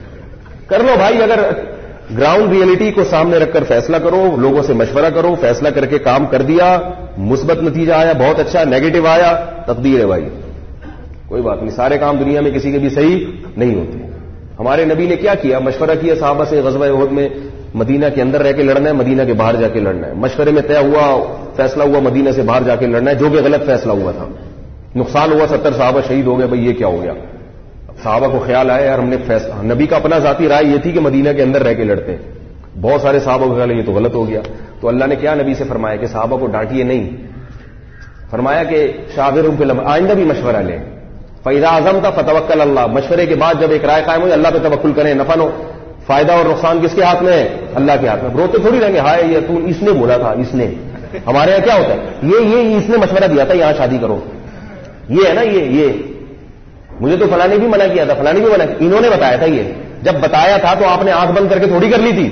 S1: کر لو بھائی, اگر گراؤنڈ ریئلٹی کو سامنے رکھ کر فیصلہ کرو, لوگوں سے مشورہ کرو, فیصلہ کر کے کام کر دیا, مثبت نتیجہ آیا بہت اچھا, نیگیٹو آیا تقدیر ہے بھائی, کوئی بات نہیں. سارے کام دنیا میں کسی کے بھی صحیح نہیں ہوتے. ہمارے نبی نے کیا کیا؟ مشورہ کیا صحابہ سے. غزوہ احد میں مدینہ کے اندر رہ کے لڑنا ہے, مدینہ کے باہر جا کے لڑنا ہے. مشورے میں طے ہوا, فیصلہ ہوا مدینہ سے باہر جا کے لڑنا ہے, جو کہ غلط فیصلہ ہوا تھا. نقصان ہوا, ستر صحابہ شہید ہو گئے. بھائی یہ کیا ہو گیا؟ صحابہ کو خیال آیا یار ہم نے فیصلہ, نبی کا اپنا ذاتی رائے یہ تھی کہ مدینہ کے اندر رہ کے لڑتے ہیں. بہت سارے صحابہ کو خیال ہے یہ تو غلط ہو گیا. تو اللہ نے کیا نبی سے فرمایا کہ صحابہ کو ڈانٹیے نہیں, فرمایا کہ شاورہم فی الامر, آئندہ بھی مشورہ لیں. فَإِذَا عَزَمْتَ فَتَوَكَّلْ عَلَى اللَّهِ, مشورے کے بعد جب ایک رائے قائم ہوئی اللہ پہ توکل کریں. نفع نو فائدہ اور نقصان کس کے ہاتھ میں ہے؟ اللہ کے ہاتھ میں. روتے تھوڑی رہیں گے ہائے یہ تو اس نے بولا تھا, اس نے. ہمارے یہاں کیا ہوتا ہے, یہ یہ اس نے مشورہ دیا تھا یہاں شادی کرو, یہ ہے نا, یہ یہ مجھے تو فلاں نے بھی منع کیا تھا, فلاں نے بھی منع, انہوں نے بتایا تھا. یہ جب بتایا تھا تو آپ نے آنکھ بند کر کے تھوڑی کر لی تھی,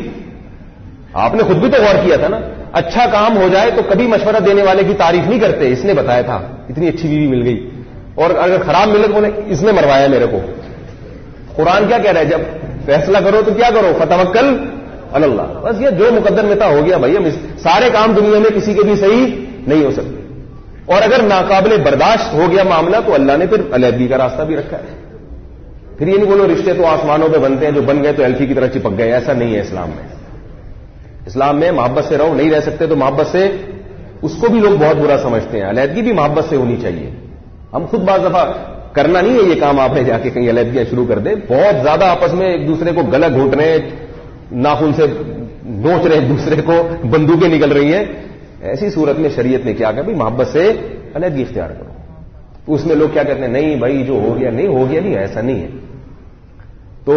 S1: آپ نے خود بھی تو غور کیا تھا نا. اچھا کام ہو جائے تو کبھی مشورہ دینے والے کی تعریف نہیں کرتے, اس نے بتایا تھا, اتنی اچھی بیوی مل گئی. اور اگر خراب ملے تو اس نے مروایا میرے کو. قرآن کیا کہہ رہا ہے, جب فیصلہ کرو تو کیا کرو, فتوکل علی اللہ. بس یہ جو مقدر میں تھا ہو گیا بھائی. ہم سارے کام دنیا میں کسی کے بھی صحیح نہیں ہو سکتے, اور اگر ناقابل برداشت ہو گیا معاملہ تو اللہ نے پھر علیحدگی کا راستہ بھی رکھا ہے. پھر یہ نہیں بولو رشتے تو آسمانوں پہ بنتے ہیں, جو بن گئے تو ایلفی کی طرح چپک گئے. ایسا نہیں ہے اسلام میں. اسلام میں محبت سے رہو, نہیں رہ سکتے تو محبت سے, اس کو بھی لوگ بہت برا سمجھتے ہیں. علیحدگی بھی محبت سے ہونی چاہیے. ہم خود بعض دفعہ کرنا نہیں ہے یہ کام, آپ نے جا کے کہیں علیحدگیاں شروع کر دیں. بہت زیادہ آپس میں ایک دوسرے کو گلا گھونٹ رہے ہیں, ناخن سے نوچ رہے ہیں ایک دوسرے کو, بندوقیں نکل رہی ہیں. ایسی صورت میں شریعت نے کیا کہا, بھائی محبت سے علیحدگی اختیار کرو. تو اس میں لوگ کیا کہتے ہیں, نہیں بھائی جو ہو گیا نہیں ہو گیا, نہیں ایسا نہیں ہے. تو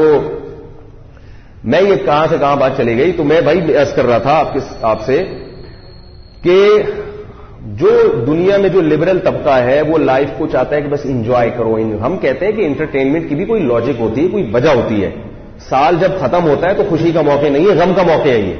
S1: میں یہ کہاں سے کہاں بات چلی گئی، تو میں بھائی عرض کر رہا تھا آپ آپ سے کہ جو دنیا میں جو لبرل طبقہ ہے وہ لائف کو چاہتا ہے کہ بس انجوائے کرو. ہم کہتے ہیں کہ انٹرٹینمنٹ کی بھی کوئی لاجک ہوتی ہے، کوئی وجہ ہوتی ہے. سال جب ختم ہوتا ہے تو خوشی کا موقع نہیں ہے، غم کا موقع ہے. یہ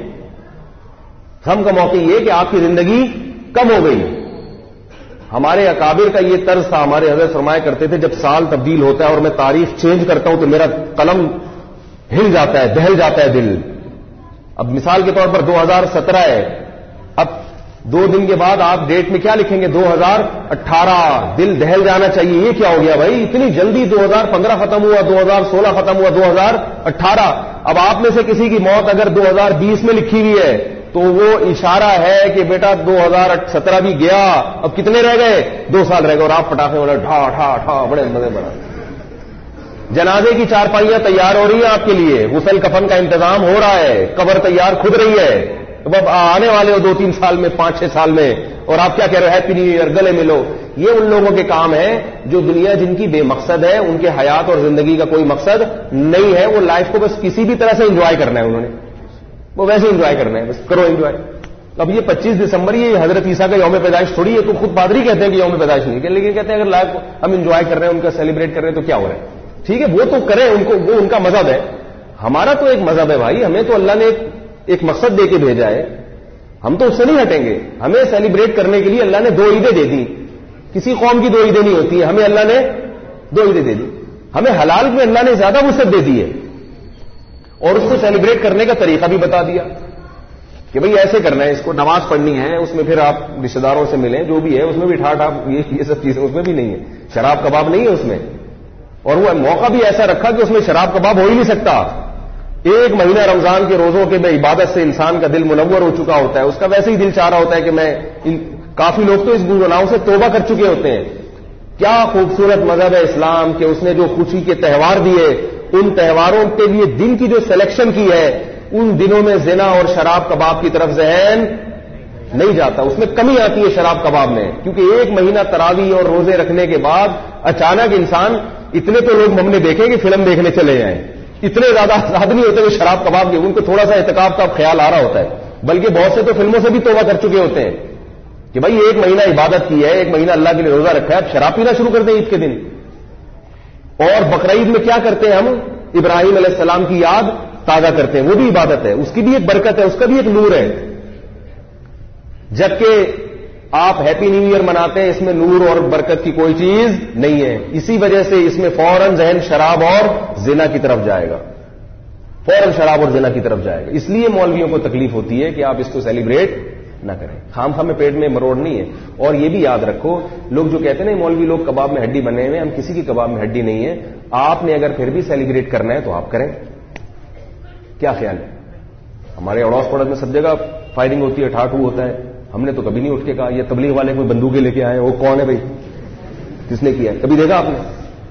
S1: غم کا موقع یہ کہ آپ کی زندگی کم ہو گئی. ہمارے اکابر کا یہ طرز تھا، ہمارے حضرت فرمایا کرتے تھے جب سال تبدیل ہوتا ہے اور میں تاریخ چینج کرتا ہوں تو میرا قلم ہل جاتا ہے، دہل جاتا ہے دل. اب مثال کے طور پر دو ہزار سترہ ہے، اب دو دن کے بعد آپ ڈیٹ میں کیا لکھیں گے؟ دو ہزار اٹھارہ. دل دہل جانا چاہیے. یہ کیا ہو گیا بھائی؟ اتنی جلدی دو ہزار پندرہ ختم ہوا، دو ہزار سولہ ختم ہوا، دو ہزار اٹھارہ. اب آپ میں سے کسی کی موت اگر دو ہزار بیس میں لکھی ہوئی ہے تو وہ اشارہ ہے کہ بیٹا دو ہزار سترہ بھی گیا، اب کتنے رہ گئے؟ دو سال رہ گئے. اور آپ پٹاخے والا ڈھا ڈھا ڈھا بڑے مزے بڑا. جنازے کی چارپائیاں تیار ہو رہی ہیں آپ کے لیے، غسل کفن کا انتظام ہو رہا ہے، قبر تیار کھد رہی ہے. اب آنے والے ہو دو تین سال میں، پانچ چھ سال میں، اور آپ کیا کہہ رہے ہو؟ ہیپی نیو ایئر، گلے ملو. یہ ان لوگوں کے کام ہے جو دنیا جن کی بے مقصد ہے، ان کے حیات اور زندگی کا کوئی مقصد نہیں ہے. وہ لائف کو بس کسی بھی طرح سے انجوائے کرنا ہے، انہوں نے وہ ویسے انجوائے کرنا ہے، بس کرو انجوائے. اب یہ پچیس دسمبر یہ حضرت عیسیٰ کا یوم پیدائش تھوڑی ہے. تو خود پادری کہتے ہیں کہ یوم پیدائش نہیں ہے، لیکن کہتے ہیں اگر لائف ہم انجوائے کر رہے ہیں، ان کا سیلیبریٹ کر رہے ہیں تو کیا ہو رہا ہے؟ ٹھیک ہے، وہ تو کریں، ان کو وہ ان کا مذہب ہے. ہمارا تو ایک مذہب ہے بھائی، ہمیں تو اللہ نے ایک, ایک مقصد دے کے بھیجا ہے، ہم تو اس سے نہیں ہٹیں گے. ہمیں سیلیبریٹ کرنے کے لیے اللہ نے دو عیدیں دے دی. کسی قوم کی دو عیدیں نہیں ہوتی ہیں، ہمیں اللہ نے دو عیدیں دے دی. ہمیں حلال میں اللہ نے زیادہ وسعت دے دی ہے، اور اس کو سیلیبریٹ کرنے کا طریقہ بھی بتا دیا کہ بھئی ایسے کرنا ہے، اس کو نماز پڑھنی ہے، اس میں پھر آپ رشتہ داروں سے ملیں، جو بھی ہے اس میں بھی ٹھاٹ آپ یہ سب چیزیں اس میں بھی نہیں ہے. شراب کباب نہیں ہے اس میں، اور وہ موقع بھی ایسا رکھا کہ اس میں شراب کباب ہو ہی نہیں سکتا. ایک مہینہ رمضان کے روزوں کے میں عبادت سے انسان کا دل منور ہو چکا ہوتا ہے، اس کا ویسے ہی دل چاہ رہا ہوتا ہے کہ میں ان کافی لوگ تو اس گناہوں سے توبہ کر چکے ہوتے ہیں. کیا خوبصورت مذہب ہے اسلام کہ اس نے جو خوشی کے تہوار دیے، ان تہواروں کے لیے دن کی جو سلیکشن کی ہے، ان دنوں میں زنا اور شراب کباب کی طرف ذہن نہیں جاتا. اس میں کمی آتی ہے شراب کباب میں، کیونکہ ایک مہینہ تراویح اور روزے رکھنے کے بعد اچانک انسان، اتنے تو لوگ ہم نے دیکھے کہ فلم دیکھنے چلے جائیں، اتنے زیادہ آزاد نہیں ہوتے وہ شراب کباب کے، ان کو تھوڑا سا اعتکاف کا خیال آ رہا ہوتا ہے. بلکہ بہت سے تو فلموں سے بھی توبہ کر چکے ہوتے ہیں کہ بھائی ایک مہینہ عبادت کی ہے، ایک مہینہ اللہ کے لیے روزہ رکھا ہے، اب شراب پینا شروع کر دیں عید کے دن. اور بقرعید میں کیا کرتے ہیں ہم؟ ابراہیم علیہ السلام کی یاد تازہ کرتے ہیں، وہ بھی عبادت ہے، اس کی بھی ایک برکت ہے، اس کا بھی ایک نور ہے. جبکہ آپ ہیپی نیو ایئر مناتے ہیں، اس میں نور اور برکت کی کوئی چیز نہیں ہے. اسی وجہ سے اس میں فوراً ذہن شراب اور زنا کی طرف جائے گا، فوراً شراب اور زنا کی طرف جائے گا. اس لیے مولویوں کو تکلیف ہوتی ہے کہ آپ اس کو سیلیبریٹ نہ کریں. خام خام میں پیٹ میں مروڑ نہیں ہے. اور یہ بھی یاد رکھو، لوگ جو کہتے ہیں نا مولوی لوگ کباب میں ہڈی بنے ہوئے، ہم کسی کی کباب میں ہڈی نہیں ہے. آپ نے اگر پھر بھی سیلیبریٹ کرنا ہے تو آپ کریں. کیا خیال ہے؟ ہمارے اڑوس پڑوس میں سب جگہ فائرنگ ہوتی ہے، ٹھاٹھو ہوتا ہے. ہم نے تو کبھی نہیں اٹھ کے کہا یہ تبلیغ والے کوئی بندوقیں لے کے آئے، وہ کون ہے بھائی؟ کس نے کیا ہے؟ کبھی دیکھا آپ نے؟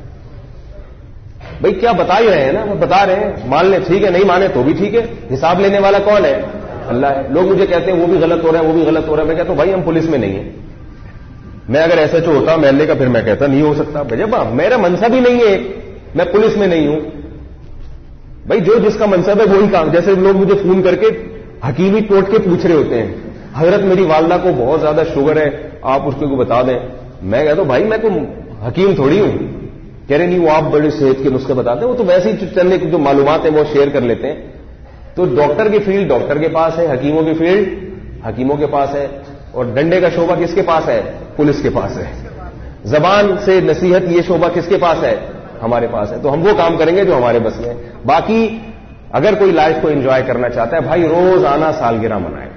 S1: بھائی کیا بتا ہی رہے ہیں نا، بتا رہے ہیں، مان لیں ٹھیک ہے، نہیں مانے تو بھی ٹھیک ہے. حساب لینے والا کون ہے؟ اللہ ہے. لوگ مجھے کہتے ہیں وہ بھی غلط ہو رہا ہے، وہ بھی غلط ہو رہا ہے. میں کہتا ہوں بھائی ہم پولیس میں نہیں ہیں. میں اگر ایسا جو ہوتا محلے کا، پھر میں کہتا نہیں ہو سکتا. جب میرا منصب ہی نہیں ہے، میں پولیس میں نہیں ہوں. بھائی جو جس کا منصب ہے وہی کام. جیسے لوگ مجھے فون کر کے حکیمی کوٹ کے پوچھ رہے ہوتے ہیں، حضرت میری والدہ کو بہت زیادہ شوگر ہے، آپ اس کو بتا دیں. میں کہتا ہوں بھائی میں تو حکیم تھوڑی ہوں. کہہ رہے نہیں وہ آپ بڑے صحت کے نسخے بتاتے ہیں، وہ تو ویسے ہی چلنے کی جو معلومات ہیں وہ شیئر کر لیتے ہیں. تو ڈاکٹر کی فیلڈ ڈاکٹر کے پاس ہے، حکیموں کی فیلڈ حکیموں کے پاس ہے، اور ڈنڈے کا شعبہ کس کے پاس ہے؟ پولیس کے پاس ہے. زبان سے نصیحت یہ شعبہ کس کے پاس ہے؟ ہمارے پاس ہے. تو ہم وہ کام کریں گے جو ہمارے بس میں. باقی اگر کوئی لائف کو انجوائے کرنا چاہتا ہے بھائی روز آنا سالگرہ منائے.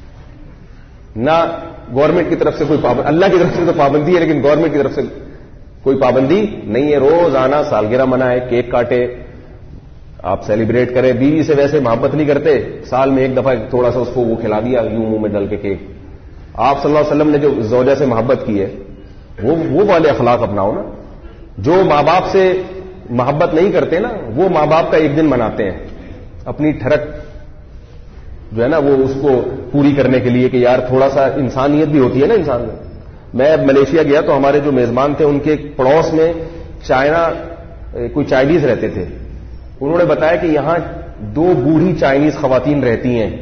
S1: نہ گورنمنٹ کی طرف سے کوئی پابندی، اللہ کی طرف سے تو پابندی ہے لیکن گورنمنٹ کی طرف سے کوئی پابندی نہیں ہے. روز آنا سالگرہ منائے، کیک کاٹے، آپ سیلیبریٹ کریں. بیوی سے ویسے محبت نہیں کرتے، سال میں ایک دفعہ تھوڑا سا اس کو وہ کھلا دیا یوں منہ میں ڈال کے کیک. آپ صلی اللہ علیہ وسلم نے جو زوجہ سے محبت کی ہے وہ وہ والے اخلاق اپناؤ نا. جو ماں باپ سے محبت نہیں کرتے نا، وہ ماں باپ کا ایک دن مناتے ہیں اپنی ٹھڑک جو ہے نا وہ اس کو پوری کرنے کے لیے کہ یار تھوڑا سا انسانیت بھی ہوتی ہے نا انسان میں. میں ملیشیا گیا تو ہمارے جو میزبان تھے ان کے پڑوس میں چائنا کوئی چائنیز رہتے تھے. انہوں نے بتایا کہ یہاں دو بوڑھی چائنیز خواتین رہتی ہیں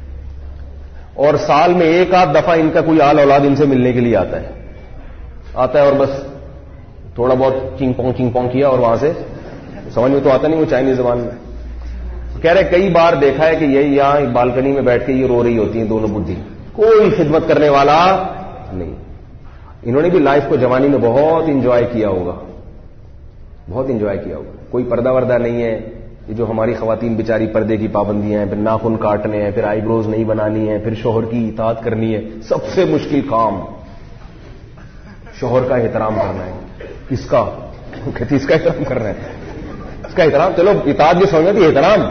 S1: اور سال میں ایک آدھ دفعہ ان کا کوئی آل اولاد ان سے ملنے کے لیے آتا ہے آتا ہے اور بس تھوڑا بہت کنگ پونگ کنگ پونگ کیا اور وہاں سے سمجھ میں تو آتا نہیں وہ چائنیز زبان میں. کہہ رہے کئی بار دیکھا ہے کہ یہ یہاں بالکنی میں بیٹھ کے یہ رو رہی ہوتی ہیں دونوں بڈھی, کوئی خدمت کرنے والا نہیں. انہوں نے بھی لائف کو جوانی میں بہت انجوائے کیا ہوگا, بہت انجوائے کیا ہوگا. کوئی پردہ وردہ نہیں ہے, یہ جو ہماری خواتین بیچاری پردے کی پابندیاں ہیں, پھر ناخن کاٹنے ہیں, پھر آئی بروز نہیں بنانی ہے, پھر شوہر کی اطاعت کرنی ہے. سب سے مشکل کام شوہر کا احترام کرنا ہے. اس کا کہتی اس کا احترام کر رہے ہیں, اس کا احترام, چلو اطاعت بھی سمجھنا تھی, احترام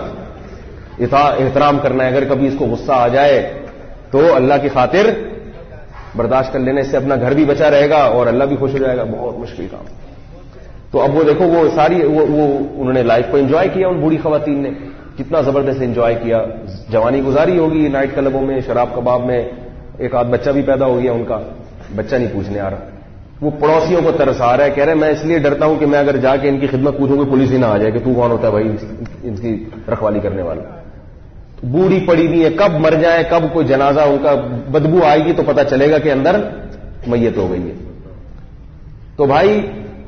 S1: احترام کرنا ہے. اگر کبھی اس کو غصہ آ جائے تو اللہ کی خاطر برداشت کر لینے سے اپنا گھر بھی بچا رہے گا اور اللہ بھی خوش ہو جائے گا. بہت مشکل کام. تو اب وہ دیکھو وہ ساری وہ, وہ انہوں نے لائف کو انجوائے کیا, ان بوڑھی خواتین نے کتنا زبردست انجوائے کیا. جوانی گزاری ہوگی نائٹ کلبوں میں, شراب کباب میں. ایک آدھ بچہ بھی پیدا ہو گیا ان کا, بچہ نہیں پوچھنے آ رہا. وہ پڑوسیوں کو ترس آ رہا ہے, کہہ رہے میں اس لیے ڈرتا ہوں کہ میں اگر جا کے ان کی خدمت پوچھوں گی پولیس ہی نہ آ جائے کہ تو کون ہوتا ہے بھائی ان کی رکھوالی کرنے والا. بوڑھی پڑی ہوئی ہے, کب مر جائیں, کب کوئی جنازہ ان کا بدبو آئے گی تو پتہ چلے گا کہ اندر میت ہو گئی ہے. تو بھائی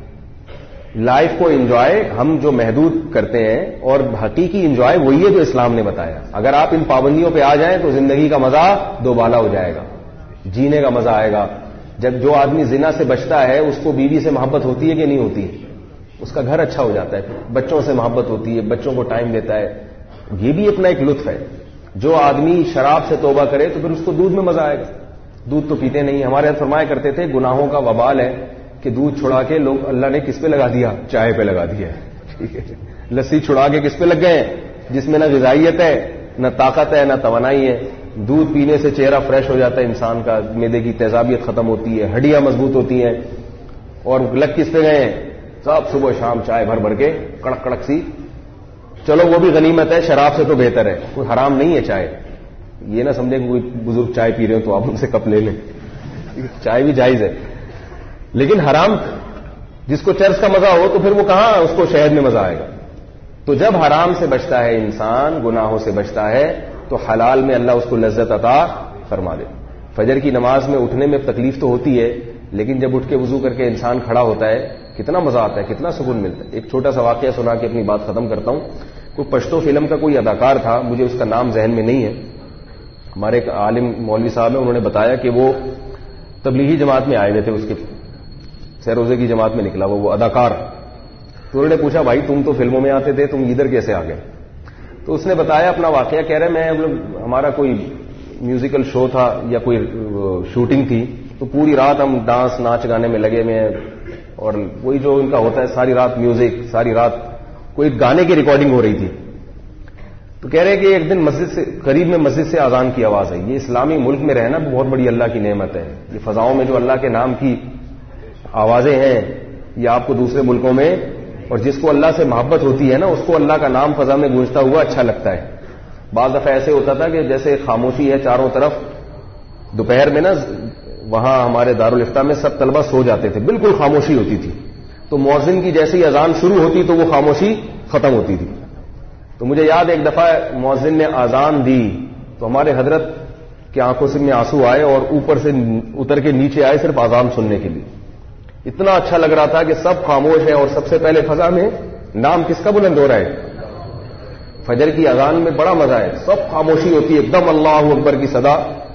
S1: لائف کو انجوائے ہم جو محدود کرتے ہیں, اور حقیقی انجوائے وہی ہے جو اسلام نے بتایا. اگر آپ ان پابندیوں پہ آ جائیں تو زندگی کا مزہ دو بالا ہو جائے گا, جینے کا مزہ آئے گا. جب جو آدمی زنا سے بچتا ہے اس کو بیوی سے محبت ہوتی ہے کہ نہیں ہوتی, اس کا گھر اچھا ہو جاتا ہے, بچوں سے محبت ہوتی ہے, بچوں کو ٹائم دیتا ہے. یہ بھی اپنا ایک لطف ہے. جو آدمی شراب سے توبہ کرے تو پھر اس کو دودھ میں مزہ آئے گا. دودھ تو پیتے نہیں. ہمارے یہاں فرمایا کرتے تھے گناہوں کا وبال ہے کہ دودھ چھڑا کے لوگ اللہ نے کس پہ لگا دیا, چائے پہ لگا دیا. ٹھیک ہے, لسی چھڑا کے کس پہ لگ گئے, جس میں نہ غذائیت ہے, نہ طاقت ہے, نہ توانائی ہے. دودھ پینے سے چہرہ فریش ہو جاتا ہے انسان کا, معدے کی تیزابیت ختم ہوتی ہے, ہڈیاں مضبوط ہوتی ہیں. اور لگ کس پہ گئے, سب صبح شام چائے بھر بھر کے کڑک کڑک سی. چلو وہ بھی غنیمت ہے, شراب سے تو بہتر ہے, کوئی حرام نہیں ہے چائے. یہ نہ سمجھیں کہ کوئی بزرگ چائے پی رہے ہو تو آپ ان سے کپ لے لیں, چائے بھی جائز ہے. لیکن حرام, جس کو چرس کا مزہ ہو تو پھر وہ کہاں اس کو شہد میں مزہ آئے گا. تو جب حرام سے بچتا ہے انسان, گناہوں سے بچتا ہے, تو حلال میں اللہ اس کو لذت عطا فرما دے. فجر کی نماز میں اٹھنے میں تکلیف تو ہوتی ہے, لیکن جب اٹھ کے وضو کر کے انسان کھڑا ہوتا ہے کتنا مزہ آتا ہے, کتنا سکون ملتا ہے. ایک چھوٹا سا واقعہ سنا کے اپنی بات ختم کرتا ہوں. کوئی پشتو فلم کا کوئی اداکار تھا, مجھے اس کا نام ذہن میں نہیں ہے. ہمارے ایک عالم مولوی صاحب ہیں, انہوں نے بتایا کہ وہ تبلیغی جماعت میں آئے ہوئے تھے, اس کے سیروزے کی جماعت میں نکلا وہ وہ اداکار. تو انہوں نے پوچھا بھائی تم تو فلموں میں آتے تھے, تم ادھر کیسے آ گئے؟ تو اس نے بتایا اپنا واقعہ. کہہ رہے میں ہمارا کوئی میوزیکل شو تھا یا کوئی شوٹنگ تھی, تو پوری رات ہم ڈانس ناچ گانے میں لگے ہوئے ہیں, اور وہی جو ان کا ہوتا ہے ساری رات میوزک, ساری رات کوئی گانے کی ریکارڈنگ ہو رہی تھی. تو کہہ رہے کہ ایک دن مسجد سے قریب میں مسجد سے اذان کی آواز آئی. یہ اسلامی ملک میں رہنا بہت بڑی اللہ کی نعمت ہے. یہ فضاؤں میں جو اللہ کے نام کی آوازیں ہیں یہ آپ کو دوسرے ملکوں میں, اور جس کو اللہ سے محبت ہوتی ہے نا, اس کو اللہ کا نام فضا میں گونجتا ہوا اچھا لگتا ہے. بعض دفعہ ایسے ہوتا تھا کہ جیسے خاموشی ہے چاروں طرف, دوپہر میں نا وہاں ہمارے دارالفتہ میں سب طلبہ سو جاتے تھے, بالکل خاموشی ہوتی تھی. تو مؤذن کی جیسے ہی اذان شروع ہوتی تو وہ خاموشی ختم ہوتی تھی. تو مجھے یاد ایک دفعہ مؤذن نے اذان دی تو ہمارے حضرت کی آنکھوں سے میں آنسو آئے, اور اوپر سے اتر کے نیچے آئے صرف اذان سننے کے لیے. اتنا اچھا لگ رہا تھا کہ سب خاموش ہیں, اور سب سے پہلے فضا میں نام کس کا بلند ہو رہا ہے, فجر کی اذان میں بڑا مزہ ہے. سب خاموشی ہوتی ہے, ایک دم اللہ اکبر کی صدا,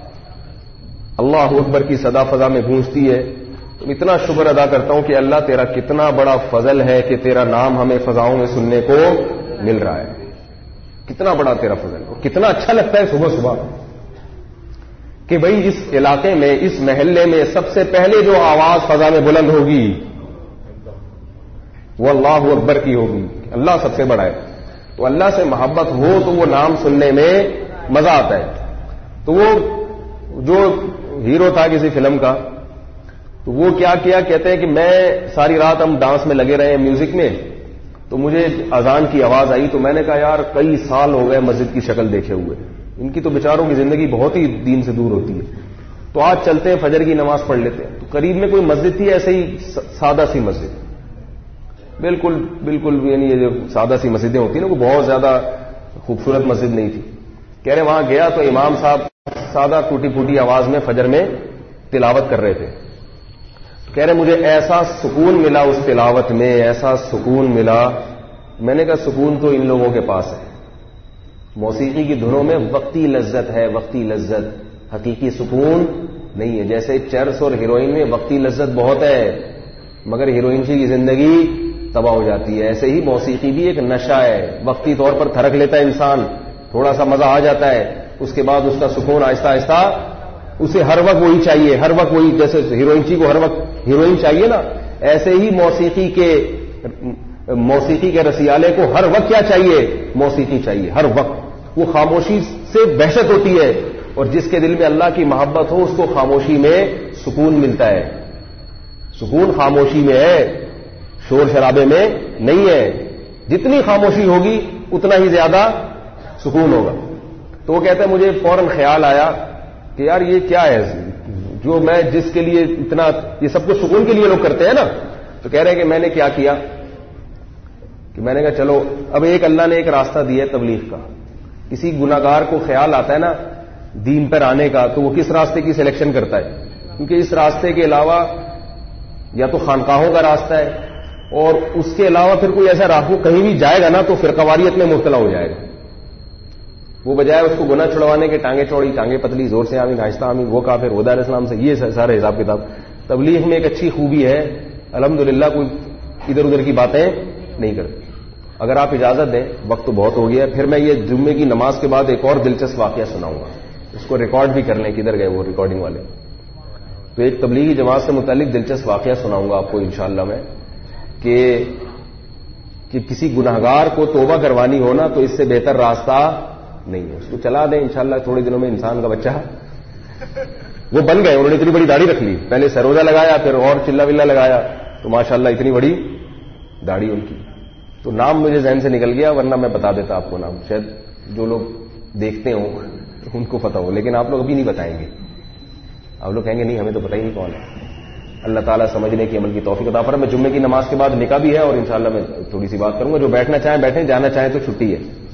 S1: اللہ اکبر کی صدا فضا میں گونجتی ہے. تو اتنا شکر ادا کرتا ہوں کہ اللہ تیرا کتنا بڑا فضل ہے کہ تیرا نام ہمیں فضاؤں میں سننے کو مل رہا ہے. کتنا بڑا تیرا فضل ہے. کتنا اچھا لگتا ہے صبح صبح کہ بھئی اس علاقے میں, اس محلے میں سب سے پہلے جو آواز فضا میں بلند ہوگی وہ اللہ اکبر کی ہوگی. اللہ سب سے بڑا ہے. تو اللہ سے محبت ہو تو وہ نام سننے میں مزہ آتا ہے. تو وہ جو ہیرو تھا کسی فلم کا, تو وہ کیا کیا کہتے ہیں کہ میں ساری رات ہم ڈانس میں لگے رہے ہیں میوزک میں, تو مجھے اذان کی آواز آئی تو میں نے کہا یار کئی سال ہو گئے مسجد کی شکل دیکھے ہوئے, ان کی تو بیچاروں کی زندگی بہت ہی دین سے دور ہوتی ہے, تو آج چلتے ہیں فجر کی نماز پڑھ لیتے ہیں. تو قریب میں کوئی مسجد تھی ایسے ہی سادہ سی مسجد, بالکل بالکل یعنی یہ جو سادہ سی مسجدیں ہوتی ہیں نا، وہ بہت زیادہ خوبصورت مسجد نہیں تھی. کہہ رہے وہاں گیا تو امام صاحب سادہ ٹوٹی پھوٹی آواز میں فجر میں تلاوت کر رہے تھے. کہہ رہے مجھے ایسا سکون ملا اس تلاوت میں، ایسا سکون ملا. میں نے کہا سکون تو ان لوگوں کے پاس ہے. موسیقی کی دھنوں میں وقتی لذت ہے، وقتی لذت، حقیقی سکون نہیں ہے. جیسے چرس اور ہیروئن میں وقتی لذت بہت ہے مگر ہیروئن کی زندگی تباہ ہو جاتی ہے، ایسے ہی موسیقی بھی ایک نشہ ہے. وقتی طور پر تھرک لیتا ہے انسان، تھوڑا سا مزہ آ جاتا ہے، اس کے بعد اس کا سکون آہستہ آہستہ، اسے ہر وقت وہی چاہیے، ہر وقت وہی. جیسے ہیروئن کو ہر وقت ہیروئن چاہیے نا، ایسے ہی موسیقی کے موسیقی کے رسیالے کو ہر وقت کیا چاہیے؟ موسیقی چاہیے ہر وقت. وہ خاموشی سے وحشت ہوتی ہے، اور جس کے دل میں اللہ کی محبت ہو اس کو خاموشی میں سکون ملتا ہے. سکون خاموشی میں ہے، شور شرابے میں نہیں ہے. جتنی خاموشی ہوگی اتنا ہی زیادہ سکون ہوگا. تو وہ کہتا ہے مجھے فوراً خیال آیا کہ یار یہ کیا ہے جو میں جس کے لیے اتنا، یہ سب کچھ سکون کے لیے لوگ کرتے ہیں نا. تو کہہ رہے ہیں کہ میں نے کیا کیا کہ میں نے کہا چلو اب ایک اللہ نے ایک راستہ دیا ہے تبلیغ کا. کسی گناہگار کو خیال آتا ہے نا دین پر آنے کا تو وہ کس راستے کی سلیکشن کرتا ہے، کیونکہ اس راستے کے علاوہ یا تو خانقاہوں کا راستہ ہے اور اس کے علاوہ پھر کوئی ایسا راستہ کہیں بھی جائے گا نا تو فرقواریت میں مبتلا ہو جائے گا. وہ بجائے اس کو گناہ چھڑوانے کے ٹانگیں چوڑی ٹانگیں پتلی، زور سے آمین آہستہ آمین، وہ کافر، وہ دار اسلام سے، یہ سارے حساب کتاب. تبلیغ میں ایک اچھی خوبی ہے الحمدللہ کوئی ادھر ادھر کی باتیں نہیں کرتے. اگر آپ اجازت دیں، وقت تو بہت ہو گیا، پھر میں یہ جمعے کی نماز کے بعد ایک اور دلچسپ واقعہ سناؤں گا. اس کو ریکارڈ بھی کر لیں کدھر گئے وہ ریکارڈنگ والے. تو ایک تبلیغی جماعت سے متعلق دلچسپ واقعہ سناؤں گا آپ کو انشاءاللہ میں کہ کہ کسی گناہگار کو توبہ کروانی ہو نا تو اس سے بہتر راستہ نہیں ہے. اس کو چلا دیں انشاءاللہ تھوڑے دنوں میں انسان کا بچہ وہ بن گئے. انہوں نے اتنی بڑی داڑھی رکھ لی، پہلے سروزہ لگایا پھر اور چلا ولا لگایا تو ماشاءاللہ اتنی بڑی داڑھی ان کی. تو نام مجھے ذہن سے نکل گیا ورنہ میں بتا دیتا آپ کو نام، شاید جو لوگ دیکھتے ہوں ان کو پتا ہو، لیکن آپ لوگ ابھی نہیں بتائیں گے. آپ لوگ کہیں گے نہیں ہمیں تو پتہ ہی نہیں کون ہے. اللہ تعالیٰ سمجھنے کی عمل کی توفیق عطا فرمائے. میں جمعے کی نماز کے بعد نکاح بھی ہے اور انشاءاللہ میں تھوڑی سی بات کروں گا. جو بیٹھنا چاہیں بیٹھیں، جانا چاہیں تو چھٹی ہے.